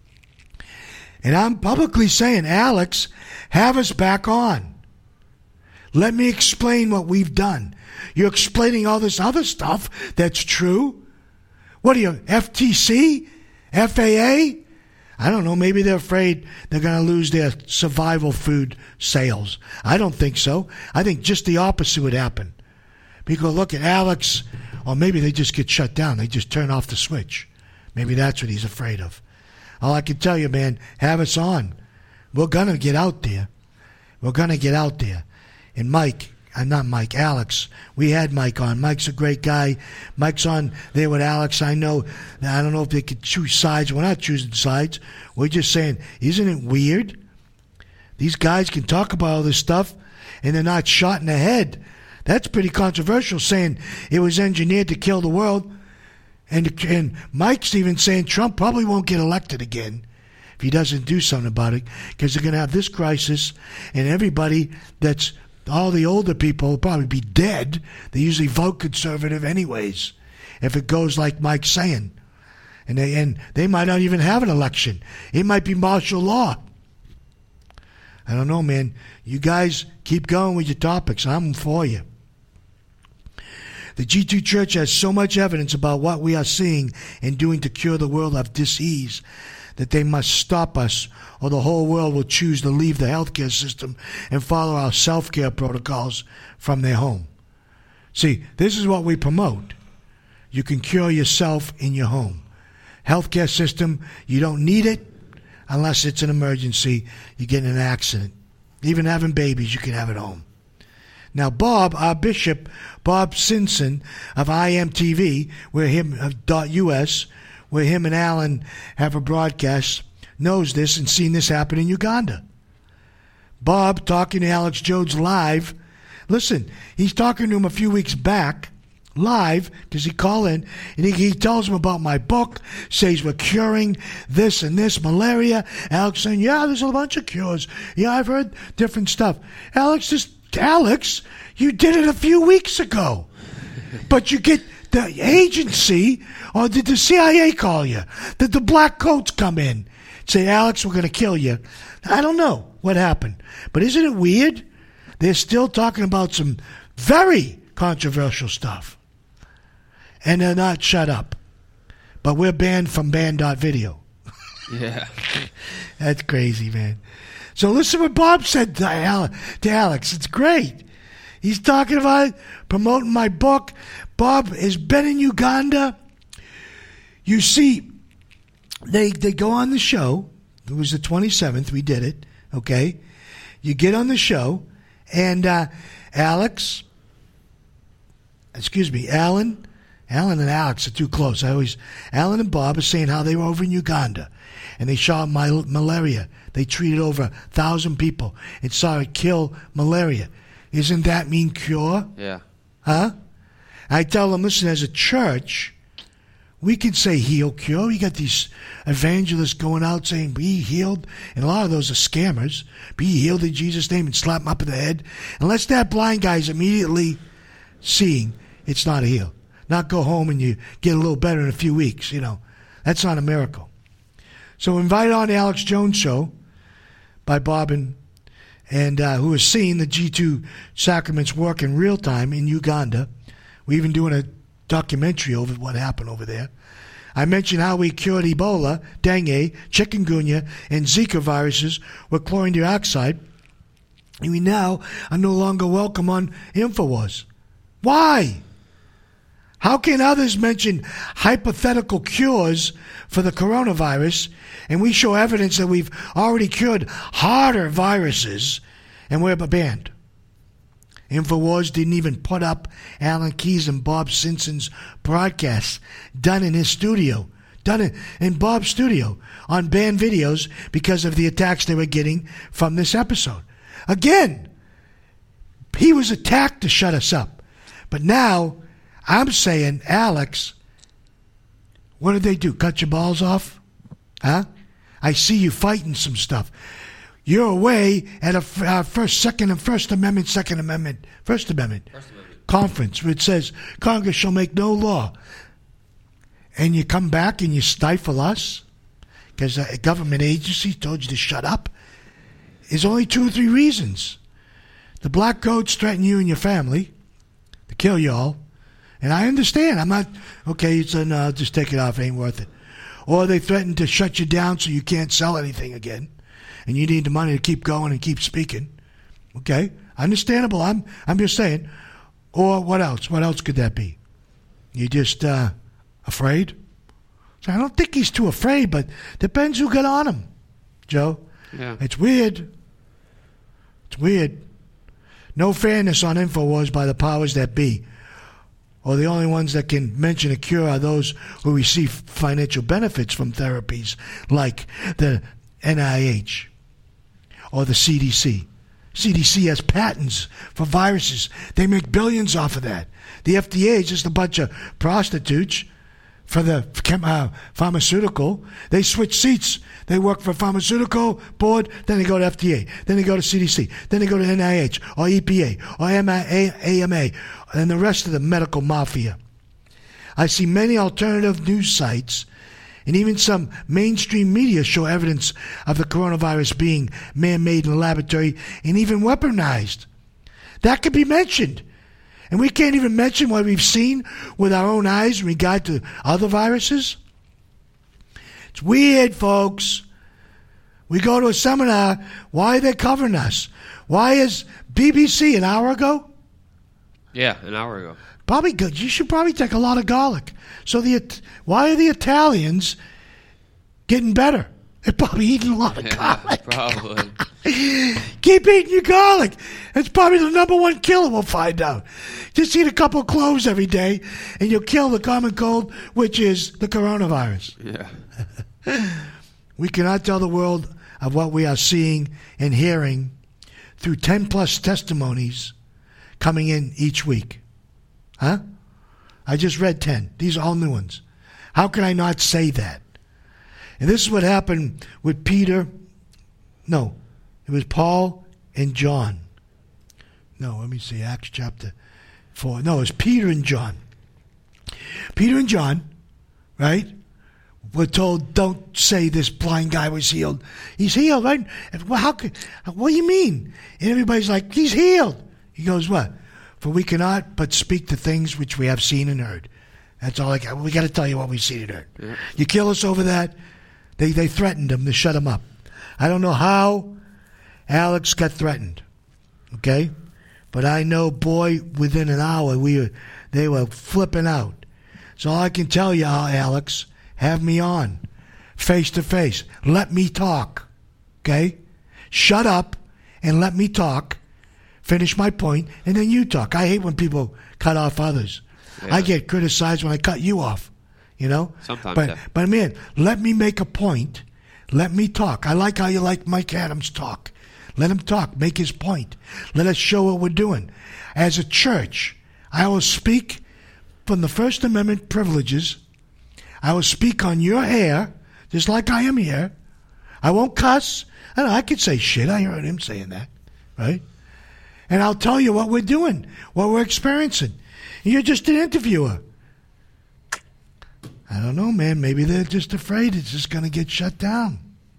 And I'm publicly saying, Alex, have us back on. Let me explain what we've done. You're explaining all this other stuff that's true. What are you, F T C? F A A? I don't know. Maybe they're afraid they're going to lose their survival food sales. I don't think so. I think just the opposite would happen. People look at Alex, or maybe they just get shut down. They just turn off the switch. Maybe that's what he's afraid of. All I can tell you, man, have us on. We're going to get out there. We're going to get out there. And Mike, I'm not Mike, Alex. We had Mike on. Mike's a great guy. Mike's on there with Alex. I know, I don't know if they could choose sides. We're not choosing sides. We're just saying, isn't it weird? These guys can talk about all this stuff and they're not shot in the head. That's pretty controversial, saying it was engineered to kill the world. And, and Mike's even saying Trump probably won't get elected again if he doesn't do something about it, because they're going to have this crisis and everybody that's all the older people will probably be dead. They usually vote conservative anyways, if it goes like Mike's saying. And they, and they might not even have an election. It might be martial law. I don't know, man. You guys keep going with your topics. I'm for you. The G two Church has so much evidence about what we are seeing and doing to cure the world of disease that they must stop us, or the whole world will choose to leave the healthcare system and follow our self-care protocols from their home. See, this is what we promote. You can cure yourself in your home. Healthcare system, you don't need it unless it's an emergency. You get in an accident. Even having babies, you can have at home. Now, Bob, our bishop, Bob Simpson of I M T V, where him of .us, where him and Alan have a broadcast, knows this and seen this happen in Uganda. Bob talking to Alex Jones live. Listen, he's talking to him a few weeks back, live, because he called in, and he, he tells him about my book, says we're curing this and this, malaria. Alex saying, yeah, there's a bunch of cures. Yeah, I've heard different stuff. Alex, just, Alex, you did it a few weeks ago. But you get the agency, or did the C I A call you? Did the black coats come in? Say, Alex, we're going to kill you. I don't know what happened. But isn't it weird? They're still talking about some very controversial stuff. And they're not shut up. But we're banned from band.video. Yeah. That's crazy, man. So listen what Bob said to Alex. It's great. He's talking about promoting my book. Bob has been in Uganda. You see, they they go on the show. It was the twenty-seventh. We did it. Okay. You get on the show, and uh, Alex, excuse me, Alan, Alan and Alex are too close. I always, Alan and Bob are saying how they were over in Uganda, and they saw my malaria. They treated over a thousand people and saw it kill malaria. Isn't that mean cure? Yeah. Huh? I tell them, listen, as a church, we can say heal, cure. You got these evangelists going out saying be healed, and a lot of those are scammers. Be healed in Jesus' name and slap them up in the head. Unless that blind guy's immediately seeing, it's not a heal. Not go home and you get a little better in a few weeks, you know. That's not a miracle. So invited on the Alex Jones Show by Bob and, and uh, who has seen the G two Sacraments work in real time in Uganda. We're even doing a documentary over what happened over there. I mentioned how we cured Ebola, dengue, chikungunya, and Zika viruses with chlorine dioxide. And we now are no longer welcome on InfoWars. Why? How can others mention hypothetical cures for the coronavirus, and we show evidence that we've already cured harder viruses, and we're banned? InfoWars didn't even put up Alan Keyes and Bob Simpson's broadcasts done in his studio, done in, in Bob's studio on banned videos because of the attacks they were getting from this episode. Again, he was attacked to shut us up. But now, I'm saying, Alex, what did they do? Cut your balls off? Huh? I see you fighting some stuff. You're away at a uh, first, second, and First Amendment, Second Amendment, First Amendment, First Amendment conference where it says Congress shall make no law, and you come back and you stifle us because a government agency told you to shut up. There's only two or three reasons. The black coats threaten you and your family to kill you all, and I understand. I'm not okay. It's a no, just take it off. It ain't worth it. Or they threaten to shut you down so you can't sell anything again. And you need the money to keep going and keep speaking. Okay? Understandable. I'm I'm just saying. Or what else? What else could that be? You just uh, afraid? So I don't think he's too afraid, but depends who got on him, Joe. Yeah. It's weird. It's weird. No fairness on InfoWars by the powers that be. Or the only ones that can mention a cure are those who receive financial benefits from therapies like the N I H. Or the C D C. C D C has patents for viruses. They make billions off of that. The F D A is just a bunch of prostitutes for the uh, pharmaceutical. They switch seats. They work for pharmaceutical board, then they go to F D A, then they go to C D C, then they go to N I H or E P A or A M A and the rest of the medical mafia. I see many alternative news sites and even some mainstream media show evidence of the coronavirus being man-made in a laboratory and even weaponized. That could be mentioned. And we can't even mention what we've seen with our own eyes in regard to other viruses. It's weird, folks. We go to a seminar. Why are they covering us? Why is B B C an hour ago? Yeah, an hour ago. Probably good. You should probably take a lot of garlic. So the why are the Italians getting better? They're probably eating a lot of garlic. Probably. Keep eating your garlic. It's probably the number one killer, we'll find out. Just eat a couple of cloves every day, and you'll kill the common cold, which is the coronavirus. Yeah. We cannot tell the world of what we are seeing and hearing through ten-plus testimonies coming in each week. Huh? I just read ten. These are all new ones. How can I not say that? And this is what happened with Peter. No, it was Paul and John. No, let me see. Acts chapter four. No, it was Peter and John. Peter and John, right, were told, don't say this blind guy was healed. He's healed, right? Well, how could, what do you mean? And everybody's like, he's healed. He goes, what? For we cannot but speak the things which we have seen and heard. That's all I got. We got to tell you what we've seen and heard. Yeah. You kill us over that. They they threatened him to shut him up. I don't know how Alex got threatened, okay? But I know, boy, within an hour we were, they were flipping out. So all I can tell you, Alex, have me on, face to face. Let me talk, okay? Shut up and let me talk. Finish my point, and then you talk. I hate when people cut off others. Yeah. I get criticized when I cut you off, you know? Sometimes, But, yeah. but man, let me make a point. Let me talk. I like how you like Mike Adams talk. Let him talk. Make his point. Let us show what we're doing. As a church, I will speak from the First Amendment privileges. I will speak on your hair, just like I am here. I won't cuss. I, know, I could say shit. I heard him saying that, right? And I'll tell you what we're doing, what we're experiencing. You're just an interviewer. I don't know, man. Maybe they're just afraid it's just going to get shut down.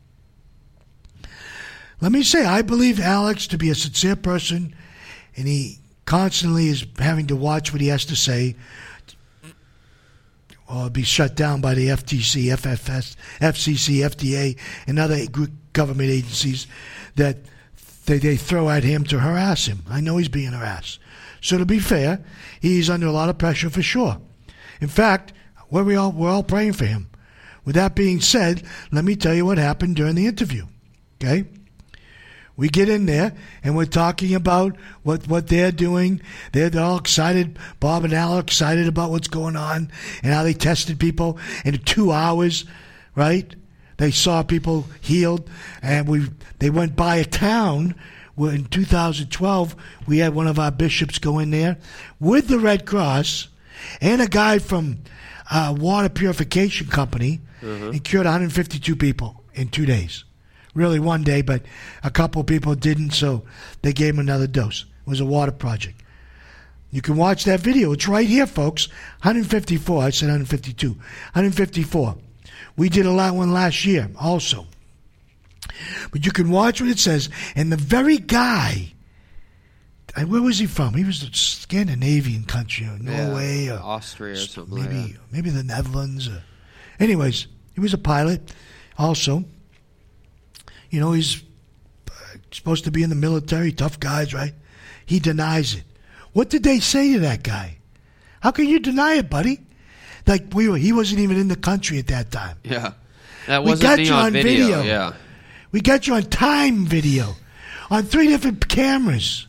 Let me say, I believe Alex to be a sincere person, and he constantly is having to watch what he has to say. or be shut down by the F T C, F F S, F C C, F D A, and other government agencies that they, they throw at him to harass him. I know he's being harassed. So to be fair, he's under a lot of pressure for sure. In fact, we're, we all, we're all praying for him. With that being said, let me tell you what happened during the interview. Okay? We get in there, and we're talking about what, what they're doing. They're, they're all excited. Bob and Al are excited about what's going on and how they tested people in two hours, right? They saw people healed, and we they went by a town where in two thousand twelve we had one of our bishops go in there with the Red Cross and a guy from a water purification company mm-hmm. and cured one hundred fifty-two people in two days. Really one day, but a couple of people didn't, so they gave him another dose. It was a water project. You can watch that video. It's right here, folks. one hundred fifty-four. I said one hundred fifty-two. one hundred fifty-four. We did a lot one last year also. But you can watch what it says. And the very guy, where was he from? He was a Scandinavian country, or Norway, yeah, or Austria, or something maybe, like that. Maybe the Netherlands. Or, anyways, he was a pilot also. You know, he's supposed to be in the military, tough guys, right? He denies it. What did they say to that guy? How can you deny it, buddy? Like, we were, he wasn't even in the country at that time. Yeah. That We wasn't got me you on on video. video. Yeah. We got you on time video, on three different cameras.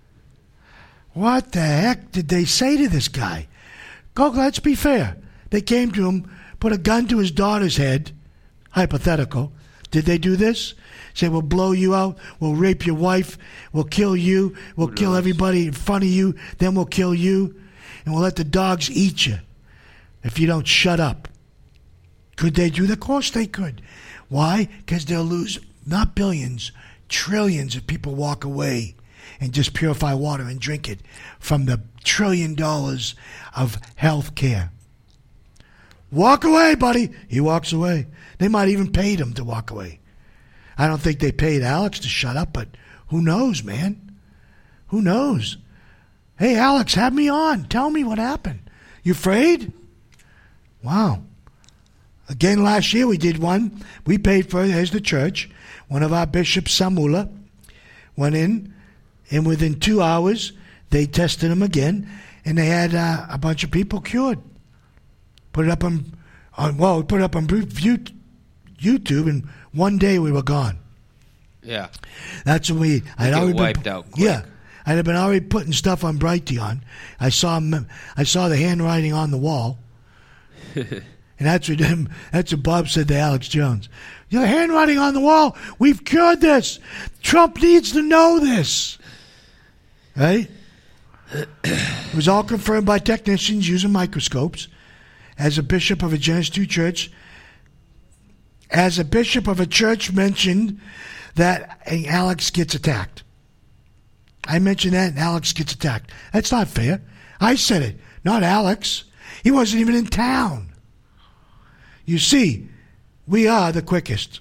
What the heck did they say to this guy? Go, let's be fair. They came to him, put a gun to his daughter's head, hypothetical. Did they do this? Say, we'll blow you out, we'll rape your wife, we'll kill you, we'll kill everybody in front of you, then we'll kill you, and we'll let the dogs eat you if you don't shut up. Could they do that? Of course they could. Why? Because they'll lose not billions, trillions of people walk away and just purify water and drink it from the trillion dollars of health care. Walk away, buddy. He walks away. They might even paid him to walk away. I don't think they paid Alex to shut up, but who knows, man? Who knows? Hey, Alex, have me on. Tell me what happened. You afraid? Wow. Again, last year we did one. We paid for it as the church. One of our bishops, Samula, went in, and within two hours, they tested him again, and they had uh, a bunch of people cured. Put it up on, on well, we put it up on YouTube, and one day we were gone. Yeah. That's when we... I'd get already wiped been, out quick. Yeah. I'd been already putting stuff on Brighteon. I saw I saw the handwriting on the wall. And that's what him, that's what Bob said to Alex Jones. You know, handwriting on the wall. We've cured this. Trump needs to know this. Right? It was all confirmed by technicians using microscopes. As a bishop of a Genesis two church, as a bishop of a church mentioned that Alex gets attacked. I mentioned that and Alex gets attacked. That's not fair. I said it, not Alex. He wasn't even in town. You see, we are the quickest.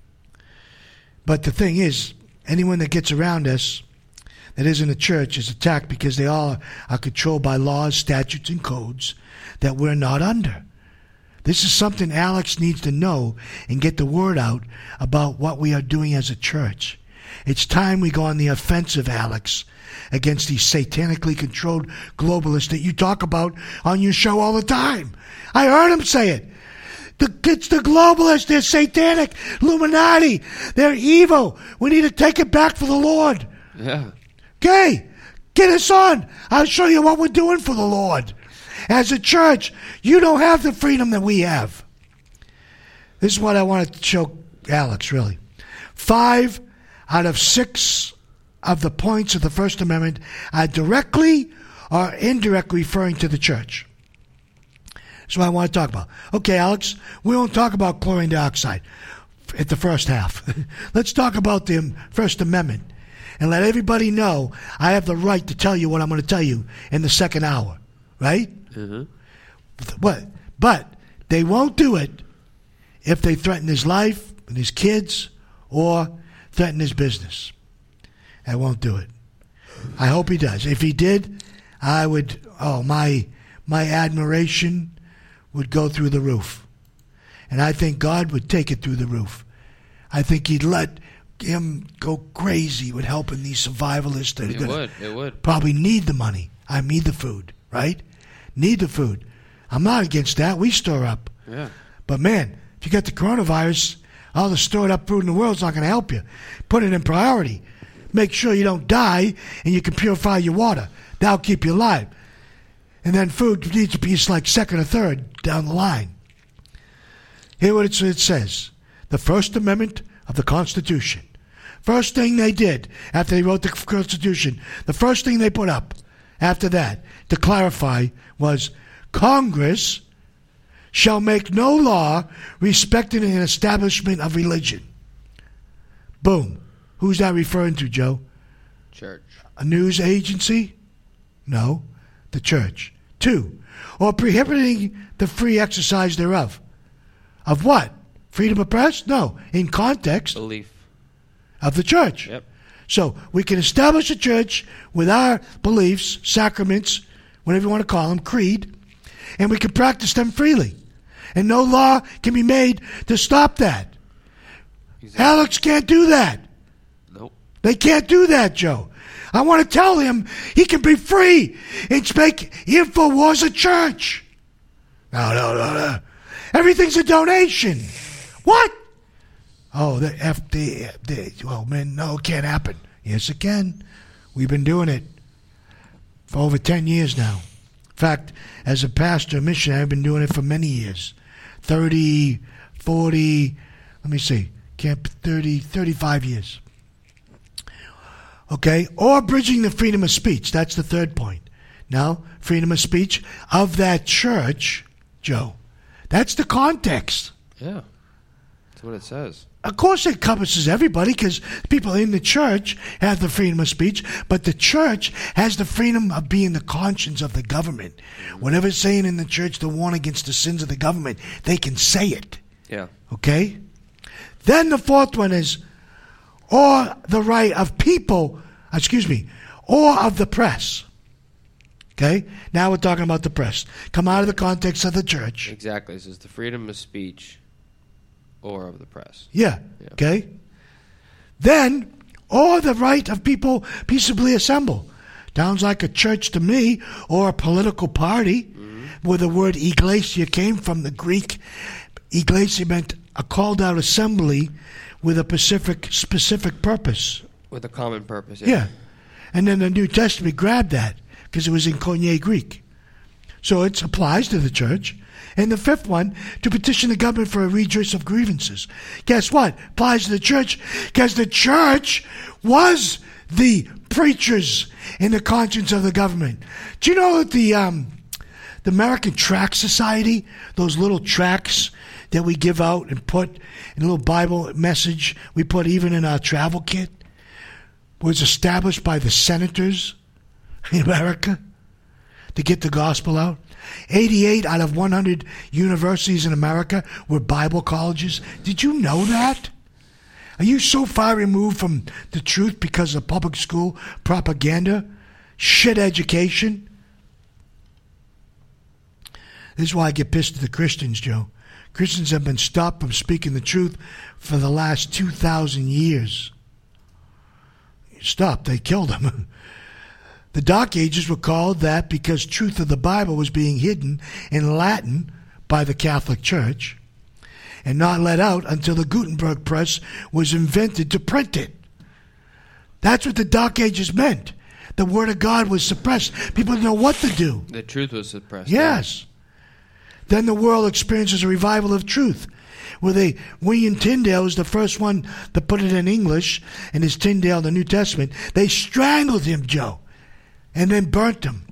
But the thing is, anyone that gets around us that isn't a church is attacked because they all are controlled by laws, statutes, and codes that we're not under. This is something Alex needs to know and get the word out about what we are doing as a church. It's time we go on the offensive, Alex, against these satanically controlled globalists that you talk about on your show all the time. I heard him say it. The, it's the globalists. They're satanic. Illuminati. They're evil. We need to take it back for the Lord. Yeah. Okay, get us on. I'll show you what we're doing for the Lord. As a church, you don't have the freedom that we have. This is what I want to show Alex, really. Five out of six of the points of the First Amendment are directly or indirectly referring to the church. That's what I want to talk about. Okay, Alex, we won't talk about chlorine dioxide at the first half. Let's talk about the First Amendment and let everybody know I have the right to tell you what I'm going to tell you in the second hour. Right? Mm-hmm. But, but they won't do it if they threaten his life and his kids or threaten his business. I won't do it. I hope he does. If he did, I would, oh, my my admiration would go through the roof. And I think God would take it through the roof. I think he'd let him go crazy with helping these survivalists that are It gonna would. It would. probably need the money. I need the food, right? Need the food. I'm not against that. We store up. Yeah. But man, if you get the coronavirus, all the stored up food in the world's not going to help you. Put it in priority. Make sure you don't die and you can purify your water. That'll keep you alive. And then food needs to be like second or third down the line. Hear what it, it says. The First Amendment of the Constitution. First thing they did after they wrote the Constitution, the first thing they put up after that to clarify was Congress shall make no law respecting an establishment of religion. Boom. Who's that referring to, Joe? Church. A news agency? No, the church. Two, or prohibiting the free exercise thereof. Of what? Freedom of press? No, in context Belief. of the church. Yep. So we can establish a church with our beliefs, sacraments, whatever you want to call them, creed, and we can practice them freely. And no law can be made to stop that. Exactly. Alex can't do that. Nope. They can't do that, Joe. I want to tell him he can be free and make InfoWars a church. No, no, no, no. Everything's a donation. What? Oh, the F D, the, oh man, no, it can't happen. Yes, it can. We've been doing it for over ten years now. In fact, as a pastor, missionary, I've been doing it for many years. thirty, forty, let me see, can't, thirty, thirty-five years. Okay, or bridging the freedom of speech. That's the third point. Now, freedom of speech of that church, Joe. That's the context. Yeah. That's what it says. Of course, it encompasses everybody because people in the church have the freedom of speech, but the church has the freedom of being the conscience of the government. Whatever it's saying in the church to warn against the sins of the government, they can say it. Yeah. Okay? Then the fourth one is, or the right of people, excuse me, or of the press. Okay? Now we're talking about the press. Come out of the context of the church. Exactly. It says the freedom of speech or of the press. Yeah. Yeah. Okay? Then, or the right of people peaceably assemble. Sounds like a church to me, or a political party, mm-hmm. where the word iglesia came from the Greek. Iglesia meant a called out assembly with a specific, specific purpose. With a common purpose. Yeah. Yeah. And then the New Testament grabbed that because it was in Koine Greek. So it applies to the church. And the fifth one, to petition the government for a redress of grievances. Guess what? Applies to the church because the church was the preachers in the conscience of the government. Do you know that the um, the American Tract Society, those little tracts that we give out and put in a little Bible message we put even in our travel kit, was established by the senators in America to get the gospel out? eighty-eight out of one hundred universities in America were Bible colleges. Did you know that? Are you so far removed from the truth because of public school propaganda? Shit education? This is why I get pissed at the Christians, Joe. Christians have been stopped from speaking the truth for the last two thousand years. Stop. They killed them. The Dark Ages were called that because truth of the Bible was being hidden in Latin by the Catholic Church and not let out until the Gutenberg press was invented to print it. That's what the Dark Ages meant. The Word of God was suppressed. People didn't know what to do. The truth was suppressed. Yes. Then the world experiences a revival of truth, where they, William Tyndale was the first one to put it in English, and his Tyndale, the New Testament. They strangled him, Joe, and then burnt him.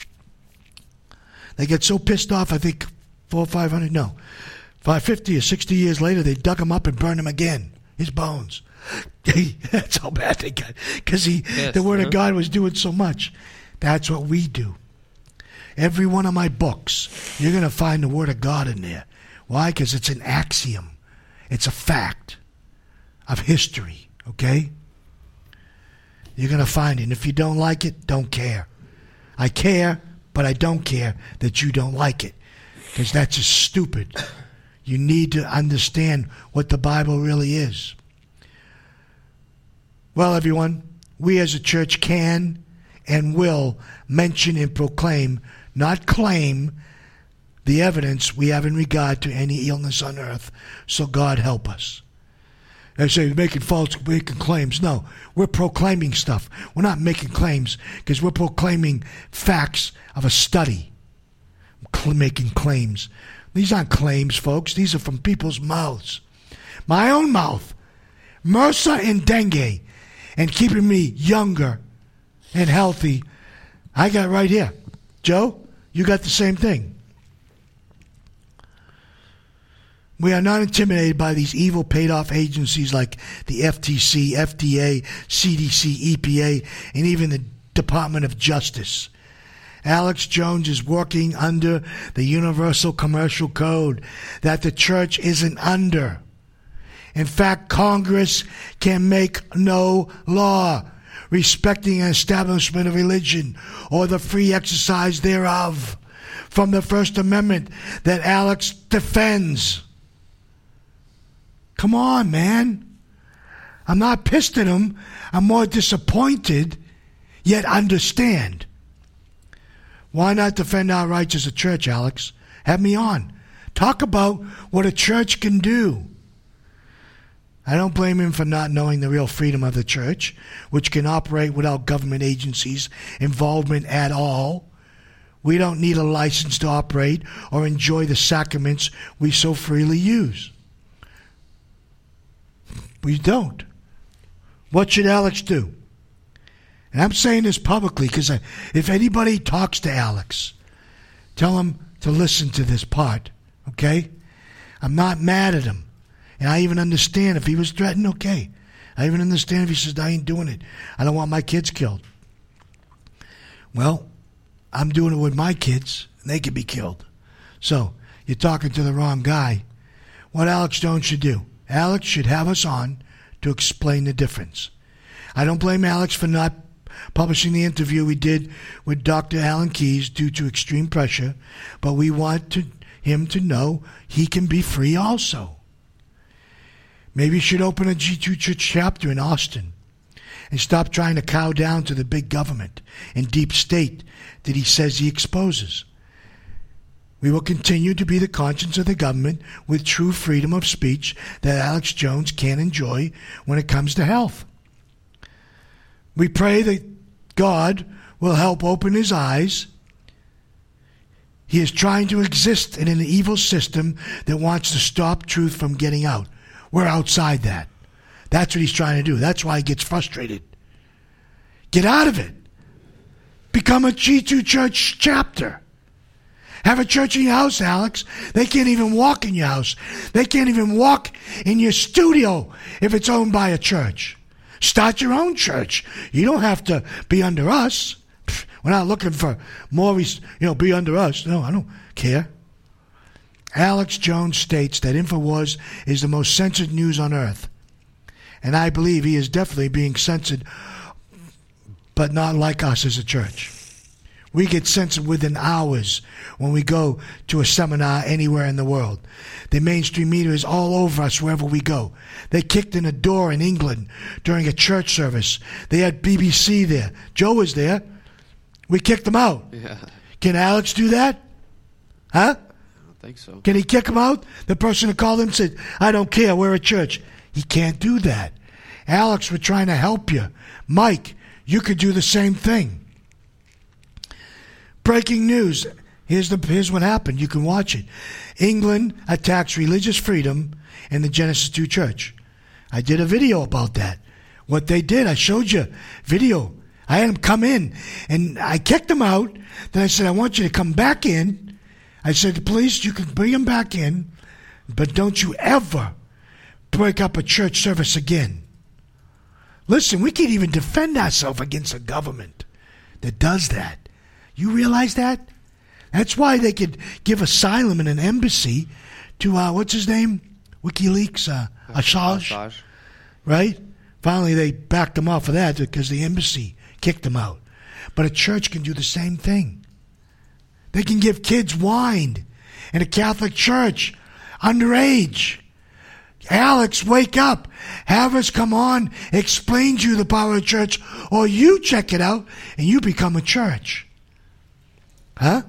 They get so pissed off, I think four or five hundred, no, five fifty or sixty years later, they dug him up and burned him again, his bones. That's how bad they got, because he, yes, the Word huh? of God was doing so much. That's what we do. Every one of my books, you're going to find the Word of God in there. Why? Because it's an axiom. It's a fact of history, okay? You're going to find it. And if you don't like it, don't care. I care, but I don't care that you don't like it. because that's just stupid. You need to understand what the Bible really is. Well, everyone, we as a church can and will mention and proclaim, not claim, the evidence we have in regard to any illness on earth. So God help us. They say we're making false making claims. No, we're proclaiming stuff. We're not making claims because we're proclaiming facts of a study. Cl- making claims. These aren't claims, folks. These are from people's mouths. My own mouth. MRSA and dengue. And keeping me younger and healthy. I got right here. Joe, you got the same thing. We are not intimidated by these evil paid-off agencies like the F T C, F D A, C D C, E P A, and even the Department of Justice. Alex Jones is working under the Universal Commercial Code that the church isn't under. In fact, Congress can make no law respecting an establishment of religion or the free exercise thereof from the First Amendment that Alex defends. Come on, man. I'm not pissed at him. I'm more disappointed, yet understand. Why not defend our rights as a church, Alex? Have me on. Talk about what a church can do. I don't blame him for not knowing the real freedom of the church, which can operate without government agencies' involvement at all. We don't need a license to operate or enjoy the sacraments we so freely use. We don't. What should Alex do? And I'm saying this publicly because if anybody talks to Alex, tell him to listen to this part, okay? I'm not mad at him. And I even understand if he was threatened, okay. I even understand if he says, I ain't doing it. I don't want my kids killed. Well, I'm doing it with my kids, and they could be killed. So, you're talking to the wrong guy. What Alex Jones should do? Alex should have us on to explain the difference. I don't blame Alex for not publishing the interview we did with Doctor Alan Keyes due to extreme pressure, but we want to, him to know he can be free also. Maybe you should open a G two Church chapter in Austin and stop trying to cow down to the big government and deep state that he says he exposes. We will continue to be the conscience of the government with true freedom of speech that Alex Jones can enjoy when it comes to health. We pray that God will help open his eyes. He is trying to exist in an evil system that wants to stop truth from getting out. We're outside that. That's what he's trying to do. That's why he gets frustrated. Get out of it. Become a G two Church chapter. Have a church in your house, Alex. They can't even walk in your house. They can't even walk in your studio if it's owned by a church. Start your own church. You don't have to be under us. We're not looking for more, you know, be under us. No, I don't care. Alex Jones states that InfoWars is the most censored news on earth. And I believe he is definitely being censored, but not like us as a church. We get censored within hours when we go to a seminar anywhere in the world. The mainstream media is all over us wherever we go. They kicked in a door in England during a church service. They had B B C there. Joe was there. We kicked them out. Yeah. Can Alex do that? Huh? I don't think so. Can he kick him out? The person who called him said, I don't care, we're a church. He can't do that. Alex, we're trying to help you. Mike, you could do the same thing. Breaking news. Here's the here's what happened. You can watch it. England attacks religious freedom in the Genesis two church. I did a video about that. What they did, I showed you video. I had them come in, and I kicked them out. Then I said, I want you to come back in. I said, please, you can bring them back in, but don't you ever break up a church service again. Listen, we can't even defend ourselves against a government that does that. You realize that? That's why they could give asylum in an embassy to, uh, what's his name? WikiLeaks, uh, Assange. Assange. Right? Finally, they backed him off of that because the embassy kicked him out. But a church can do the same thing. They can give kids wine in a Catholic church, underage. Alex, wake up. Have us come on, explain to you the power of church, or you check it out and you become a church. Huh?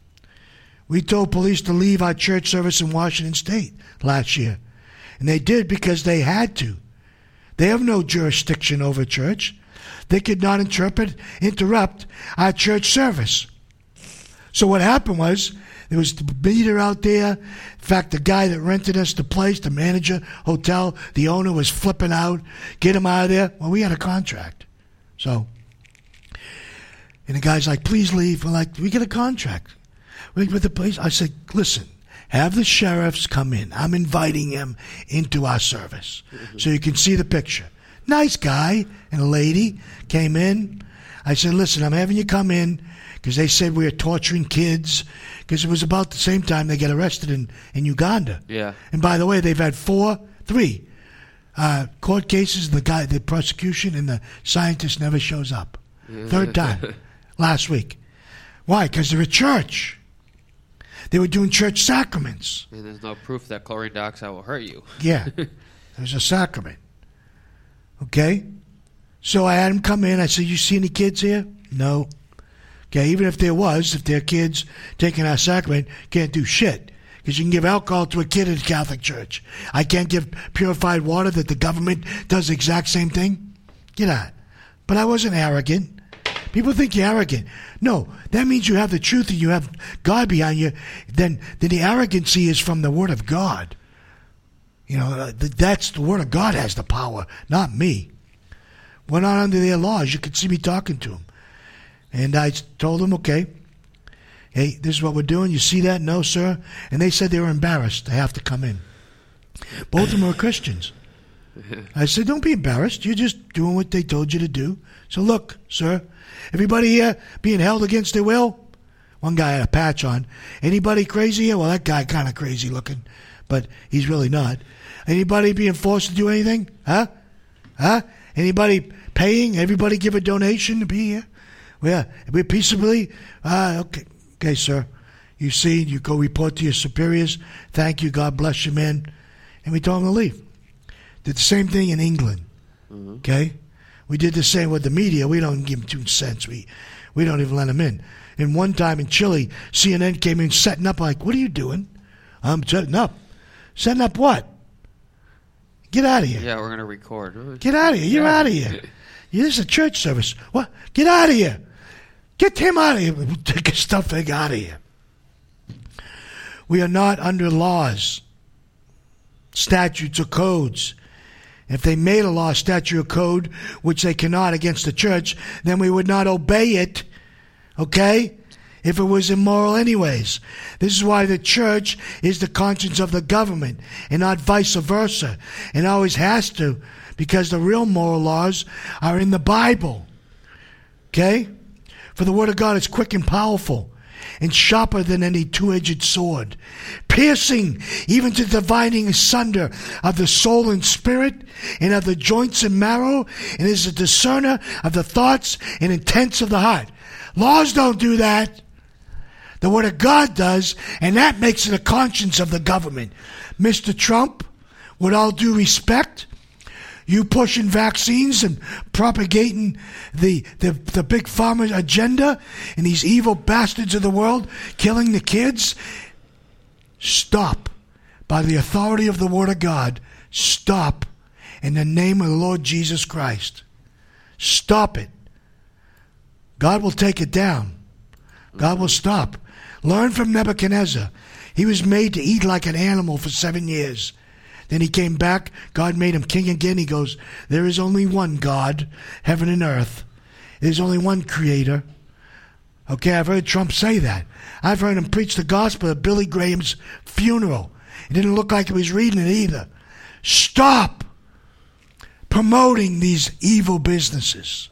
We told police to leave our church service in Washington State last year. And they did because they had to. They have no jurisdiction over church. They could not interpret, interrupt our church service. So what happened was, there was the meter out there. In fact, the guy that rented us the place, the manager, hotel, the owner was flipping out. Get him out of there. Well, we had a contract. So, and the guy's like, please leave. We're like, we get a contract. With the police, I said, listen, have the sheriffs come in. I'm inviting him into our service. Mm-hmm. So you can see the picture. Nice guy and a lady came in. I said, listen, I'm having you come in because they said we were torturing kids because it was about the same time they get arrested in, in Uganda. Yeah. And by the way, they've had four, three uh, court cases. The guy, the prosecution and the scientist never shows up. Third time last week. Why? Because they're a church. They were doing church sacraments. And there's no proof that chlorine dioxide will hurt you. Yeah. There's a sacrament. Okay? So I had him come in. I said, you see any kids here? No. Okay, even if there was, if they're kids taking our sacrament, can't do shit. Because you can give alcohol to a kid in a Catholic church. I can't give purified water that the government does the exact same thing. Get out. But I wasn't arrogant. People think you're arrogant. No, that means you have the truth and you have God behind you. Then, then the arrogancy is from the Word of God. You know, that's the Word of God has the power, not me. We're not under their laws. You could see me talking to them. And I told them, okay, hey, this is what we're doing. You see that? No, sir. And they said they were embarrassed to have to come in. Both of them were Christians. I said, don't be embarrassed. You're just doing what they told you to do. So look, sir, everybody here being held against their will? One guy had a patch on. Anybody crazy here? Well, that guy kind of crazy looking, but he's really not. Anybody being forced to do anything? Huh? Huh? Anybody paying? Everybody give a donation to be here? Well, yeah, we peaceably, uh, okay, okay, sir. You see, you go report to your superiors. Thank you. God bless you, man. And we told them to leave. Did the same thing in England. Mm-hmm. Okay? We did the same with the media. We don't give them two cents. We we don't even let them in. And one time in Chile, C N N came in setting up like, what are you doing? I'm setting up. Setting up what? Get out of here. Yeah, we're going to record. Get out of here. You're yeah. out of here. Yeah, this is a church service. What? Get out of here. Get him out of here. Take his stuff out of here. We are not under laws, statutes, or codes. If they made a law, statute, or code, which they cannot against the church, then we would not obey it, okay? If it was immoral anyways. This is why the church is the conscience of the government and not vice versa. And always has to, because the real moral laws are in the Bible, okay? For the word of God is quick and powerful and sharper than any two-edged sword, piercing even to dividing asunder of the soul and spirit, and of the joints and marrow, and is a discerner of the thoughts and intents of the heart. Laws don't do that. The Word of God does, and that makes it a conscience of the government. Mister Trump, with all due respect, you pushing vaccines and propagating the, the, the big pharma agenda and these evil bastards of the world killing the kids, stop. By the authority of the Word of God, stop in the name of the Lord Jesus Christ. Stop it. God will take it down. God will stop. Learn from Nebuchadnezzar. He was made to eat like an animal for seven years. Then he came back. God made him king again. He goes, there is only one God, heaven and earth. There's only one creator. Okay, I've heard Trump say that. I've heard him preach the gospel at Billy Graham's funeral. It didn't look like he was reading it either. Stop promoting these evil businesses.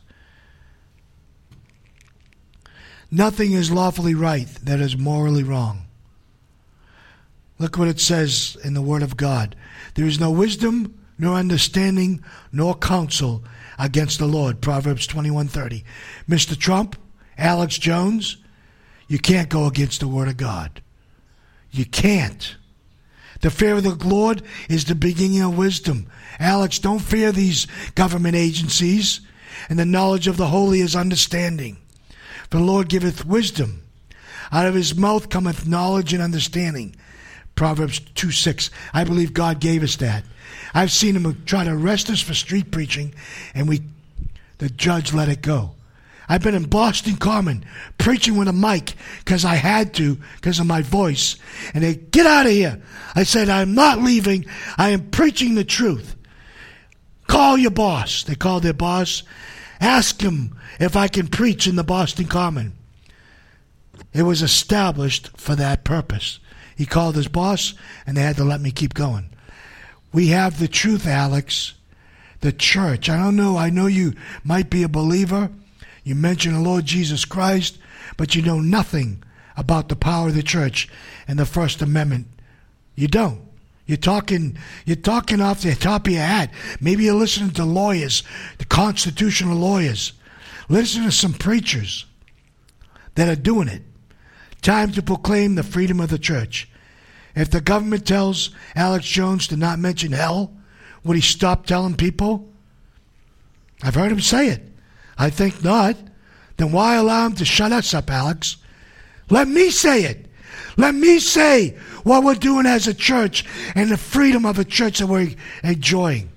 Nothing is lawfully right that is morally wrong. Look what it says in the Word of God. There is no wisdom, nor understanding, nor counsel against the Lord. Proverbs twenty-one thirty. Mister Trump, Alex Jones, you can't go against the Word of God. You can't. The fear of the Lord is the beginning of wisdom. Alex, don't fear these government agencies, and the knowledge of the holy is understanding. For the Lord giveth wisdom. Out of his mouth cometh knowledge and understanding. Proverbs two six. I believe God gave us that. I've seen him try to arrest us for street preaching, and we, the judge let it go. I've been in Boston Common preaching with a mic because I had to because of my voice. And they, get out of here. I said, I'm not leaving. I am preaching the truth. Call your boss. They called their boss. Ask him if I can preach in the Boston Common. It was established for that purpose. He called his boss, and they had to let me keep going. We have the truth, Alex. The church. I don't know. I know you might be a believer. You mention the Lord Jesus Christ, but you know nothing about the power of the church and the First Amendment. You don't. You're talking, you're talking off the top of your hat. Maybe you're listening to lawyers, the constitutional lawyers. Listen to some preachers that are doing it. Time to proclaim the freedom of the church. If the government tells Alex Jones to not mention hell, would he stop telling people? I've heard him say it. I think not. Then why allow him to shut us up, Alex? Let me say it. Let me say what we're doing as a church and the freedom of a church that we're enjoying.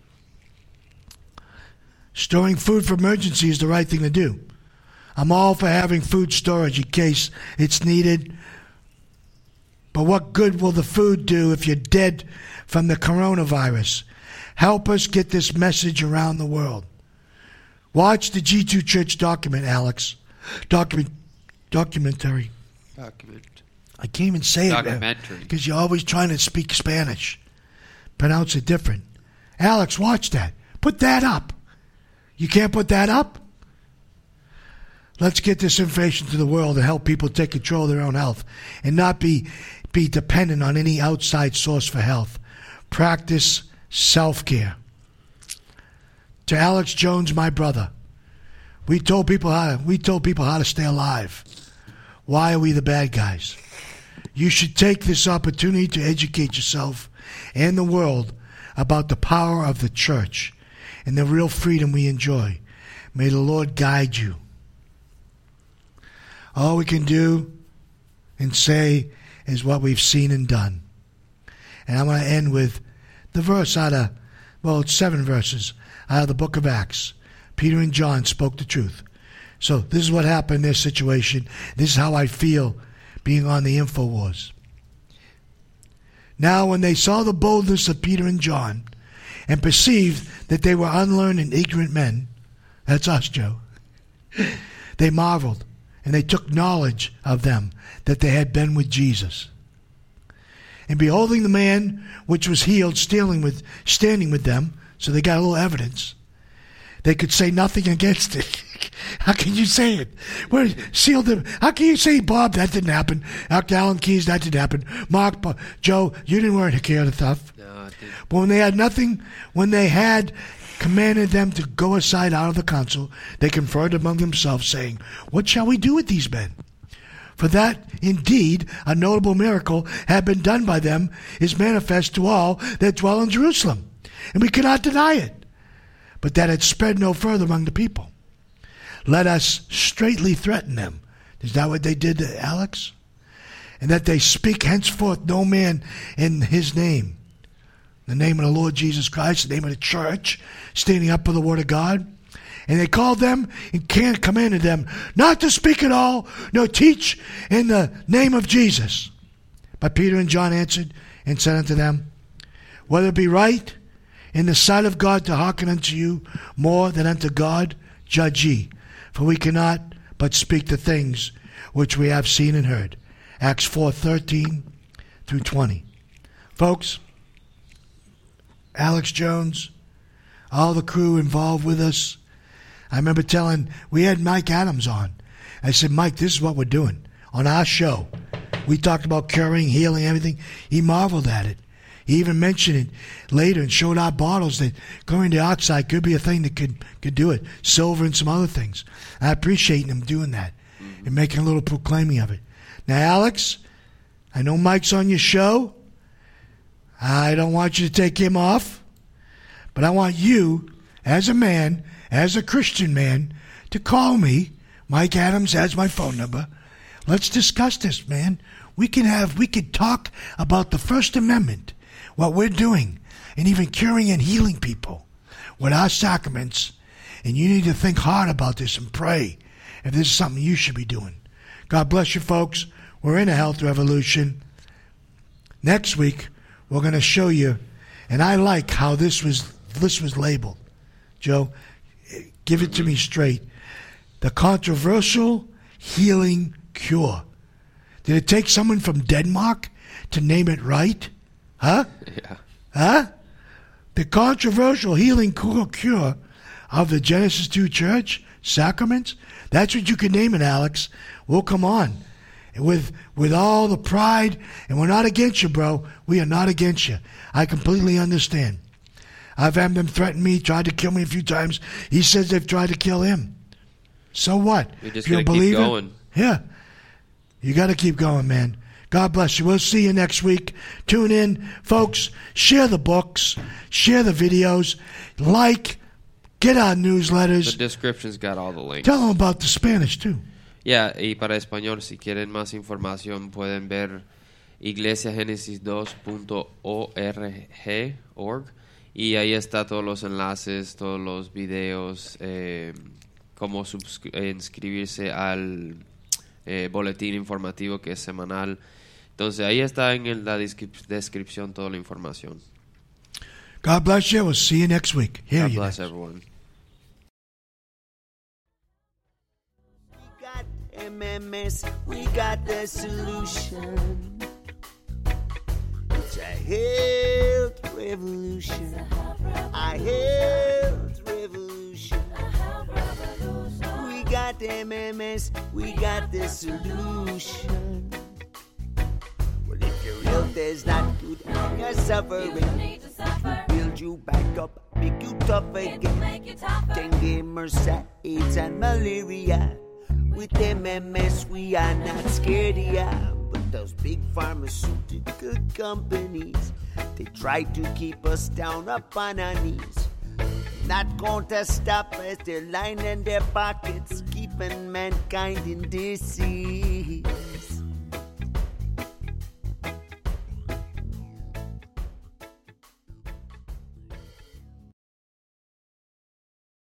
Storing food for emergency is the right thing to do. I'm all for having food storage in case it's needed. But what good will the food do if you're dead from the coronavirus? Help us get this message around the world. Watch the G two Church document, Alex. Document, documentary. Document. I can't even say Documentary. it because you're always trying to speak Spanish. Pronounce it different. Alex, watch that. Put that up. You can't put that up? Let's get this information to the world and help people take control of their own health and not be, be dependent on any outside source for health. Practice self-care. To Alex Jones, my brother, we told people how to, we told people how to stay alive. Why are we the bad guys? You should take this opportunity to educate yourself and the world about the power of the church and the real freedom we enjoy. May the Lord guide you. All we can do and say is what we've seen and done. And I'm going to end with the verse out of, well, it's seven verses out of the book of Acts. Peter and John spoke the truth. So this is what happened in their situation. This is how I feel being on the InfoWars. Now when they saw the boldness of Peter and John and perceived that they were unlearned and ignorant men, that's us, Joe, they marveled, and they took knowledge of them that they had been with Jesus. And beholding the man which was healed standing with, standing with them, so they got a little evidence, they could say nothing against it. How can you say it? Where sealed them? How can you say, Bob, that didn't happen? Doctor Alan Keyes, that didn't happen. Mark, Bob, Joe, you didn't wear care of the stuff. No, I didn't. But when they had nothing, when they had commanded them to go aside out of the council, they conferred among themselves, saying, what shall we do with these men? For that, indeed, a notable miracle had been done by them is manifest to all that dwell in Jerusalem. And we cannot deny it. But that it spread no further among the people. Let us straitly threaten them. Is that what they did to Alex? And that they speak henceforth no man in his name. The name of the Lord Jesus Christ, the name of the church, standing up for the word of God. And they called them and commanded them not to speak at all, nor teach in the name of Jesus. But Peter and John answered and said unto them, whether it be right in the sight of God to hearken unto you more than unto God, judge ye. For we cannot but speak the things which we have seen and heard. Acts four thirteen through twenty. Folks, Alex Jones, all the crew involved with us. I remember telling, we had Mike Adams on. I said, Mike, this is what we're doing. On our show, we talked about curing, healing, everything. He marveled at it. He even mentioned it later and showed our bottles that chlorine dioxide could be a thing that could, could do it. Silver and some other things. I appreciate him doing that and making a little proclaiming of it. Now, Alex, I know Mike's on your show. I don't want you to take him off. But I want you, as a man, as a Christian man, to call me. Mike Adams has my phone number. Let's discuss this, man. We can have, we can talk about the First Amendment, what we're doing, and even curing and healing people with our sacraments. And you need to think hard about this and pray if this is something you should be doing. God bless you, folks. We're in a health revolution. Next week, we're going to show you, and I like how this was this was labeled. Joe, give it to me straight. The controversial healing cure. Did it take someone from Denmark to name it right? Huh? Yeah. Huh? The controversial healing cure of the Genesis two Church sacraments? That's what you can name it, Alex. We'll come on. And with with all the pride, and we're not against you, bro. We are not against you. I completely understand. I've had them threaten me, tried to kill me a few times. He says they've tried to kill him. So what? We just if you gotta believe keep going. It, yeah. You got to keep going, man. God bless you. We'll see you next week. Tune in. Folks, share the books. Share the videos. Like. Get our newsletters. The description's got all the links. Tell them about the Spanish, too. Yeah, y para español, si quieren más información, pueden ver iglesia genesis dos punto org y ahí está todos los enlaces, todos los videos, eh, cómo subscri- eh, inscribirse al eh, boletín informativo que es semanal. Entonces ahí está en el- la descrip- descripción toda la información. God bless you. We'll see you next week. Hear God you bless next. everyone. M M S, we got the solution. It's a health revolution. A health revolution. We got M M S, we got the solution. Well, if your health is not good and you're suffering, it will build you back up, make you tough again. Dengue, MRSA, AIDS, and malaria. With M M S, we are not scared of ya. But those big pharmaceutical companies, they try to keep us down up on our knees. Not going to stop as they're lining their pockets, keeping mankind in disease.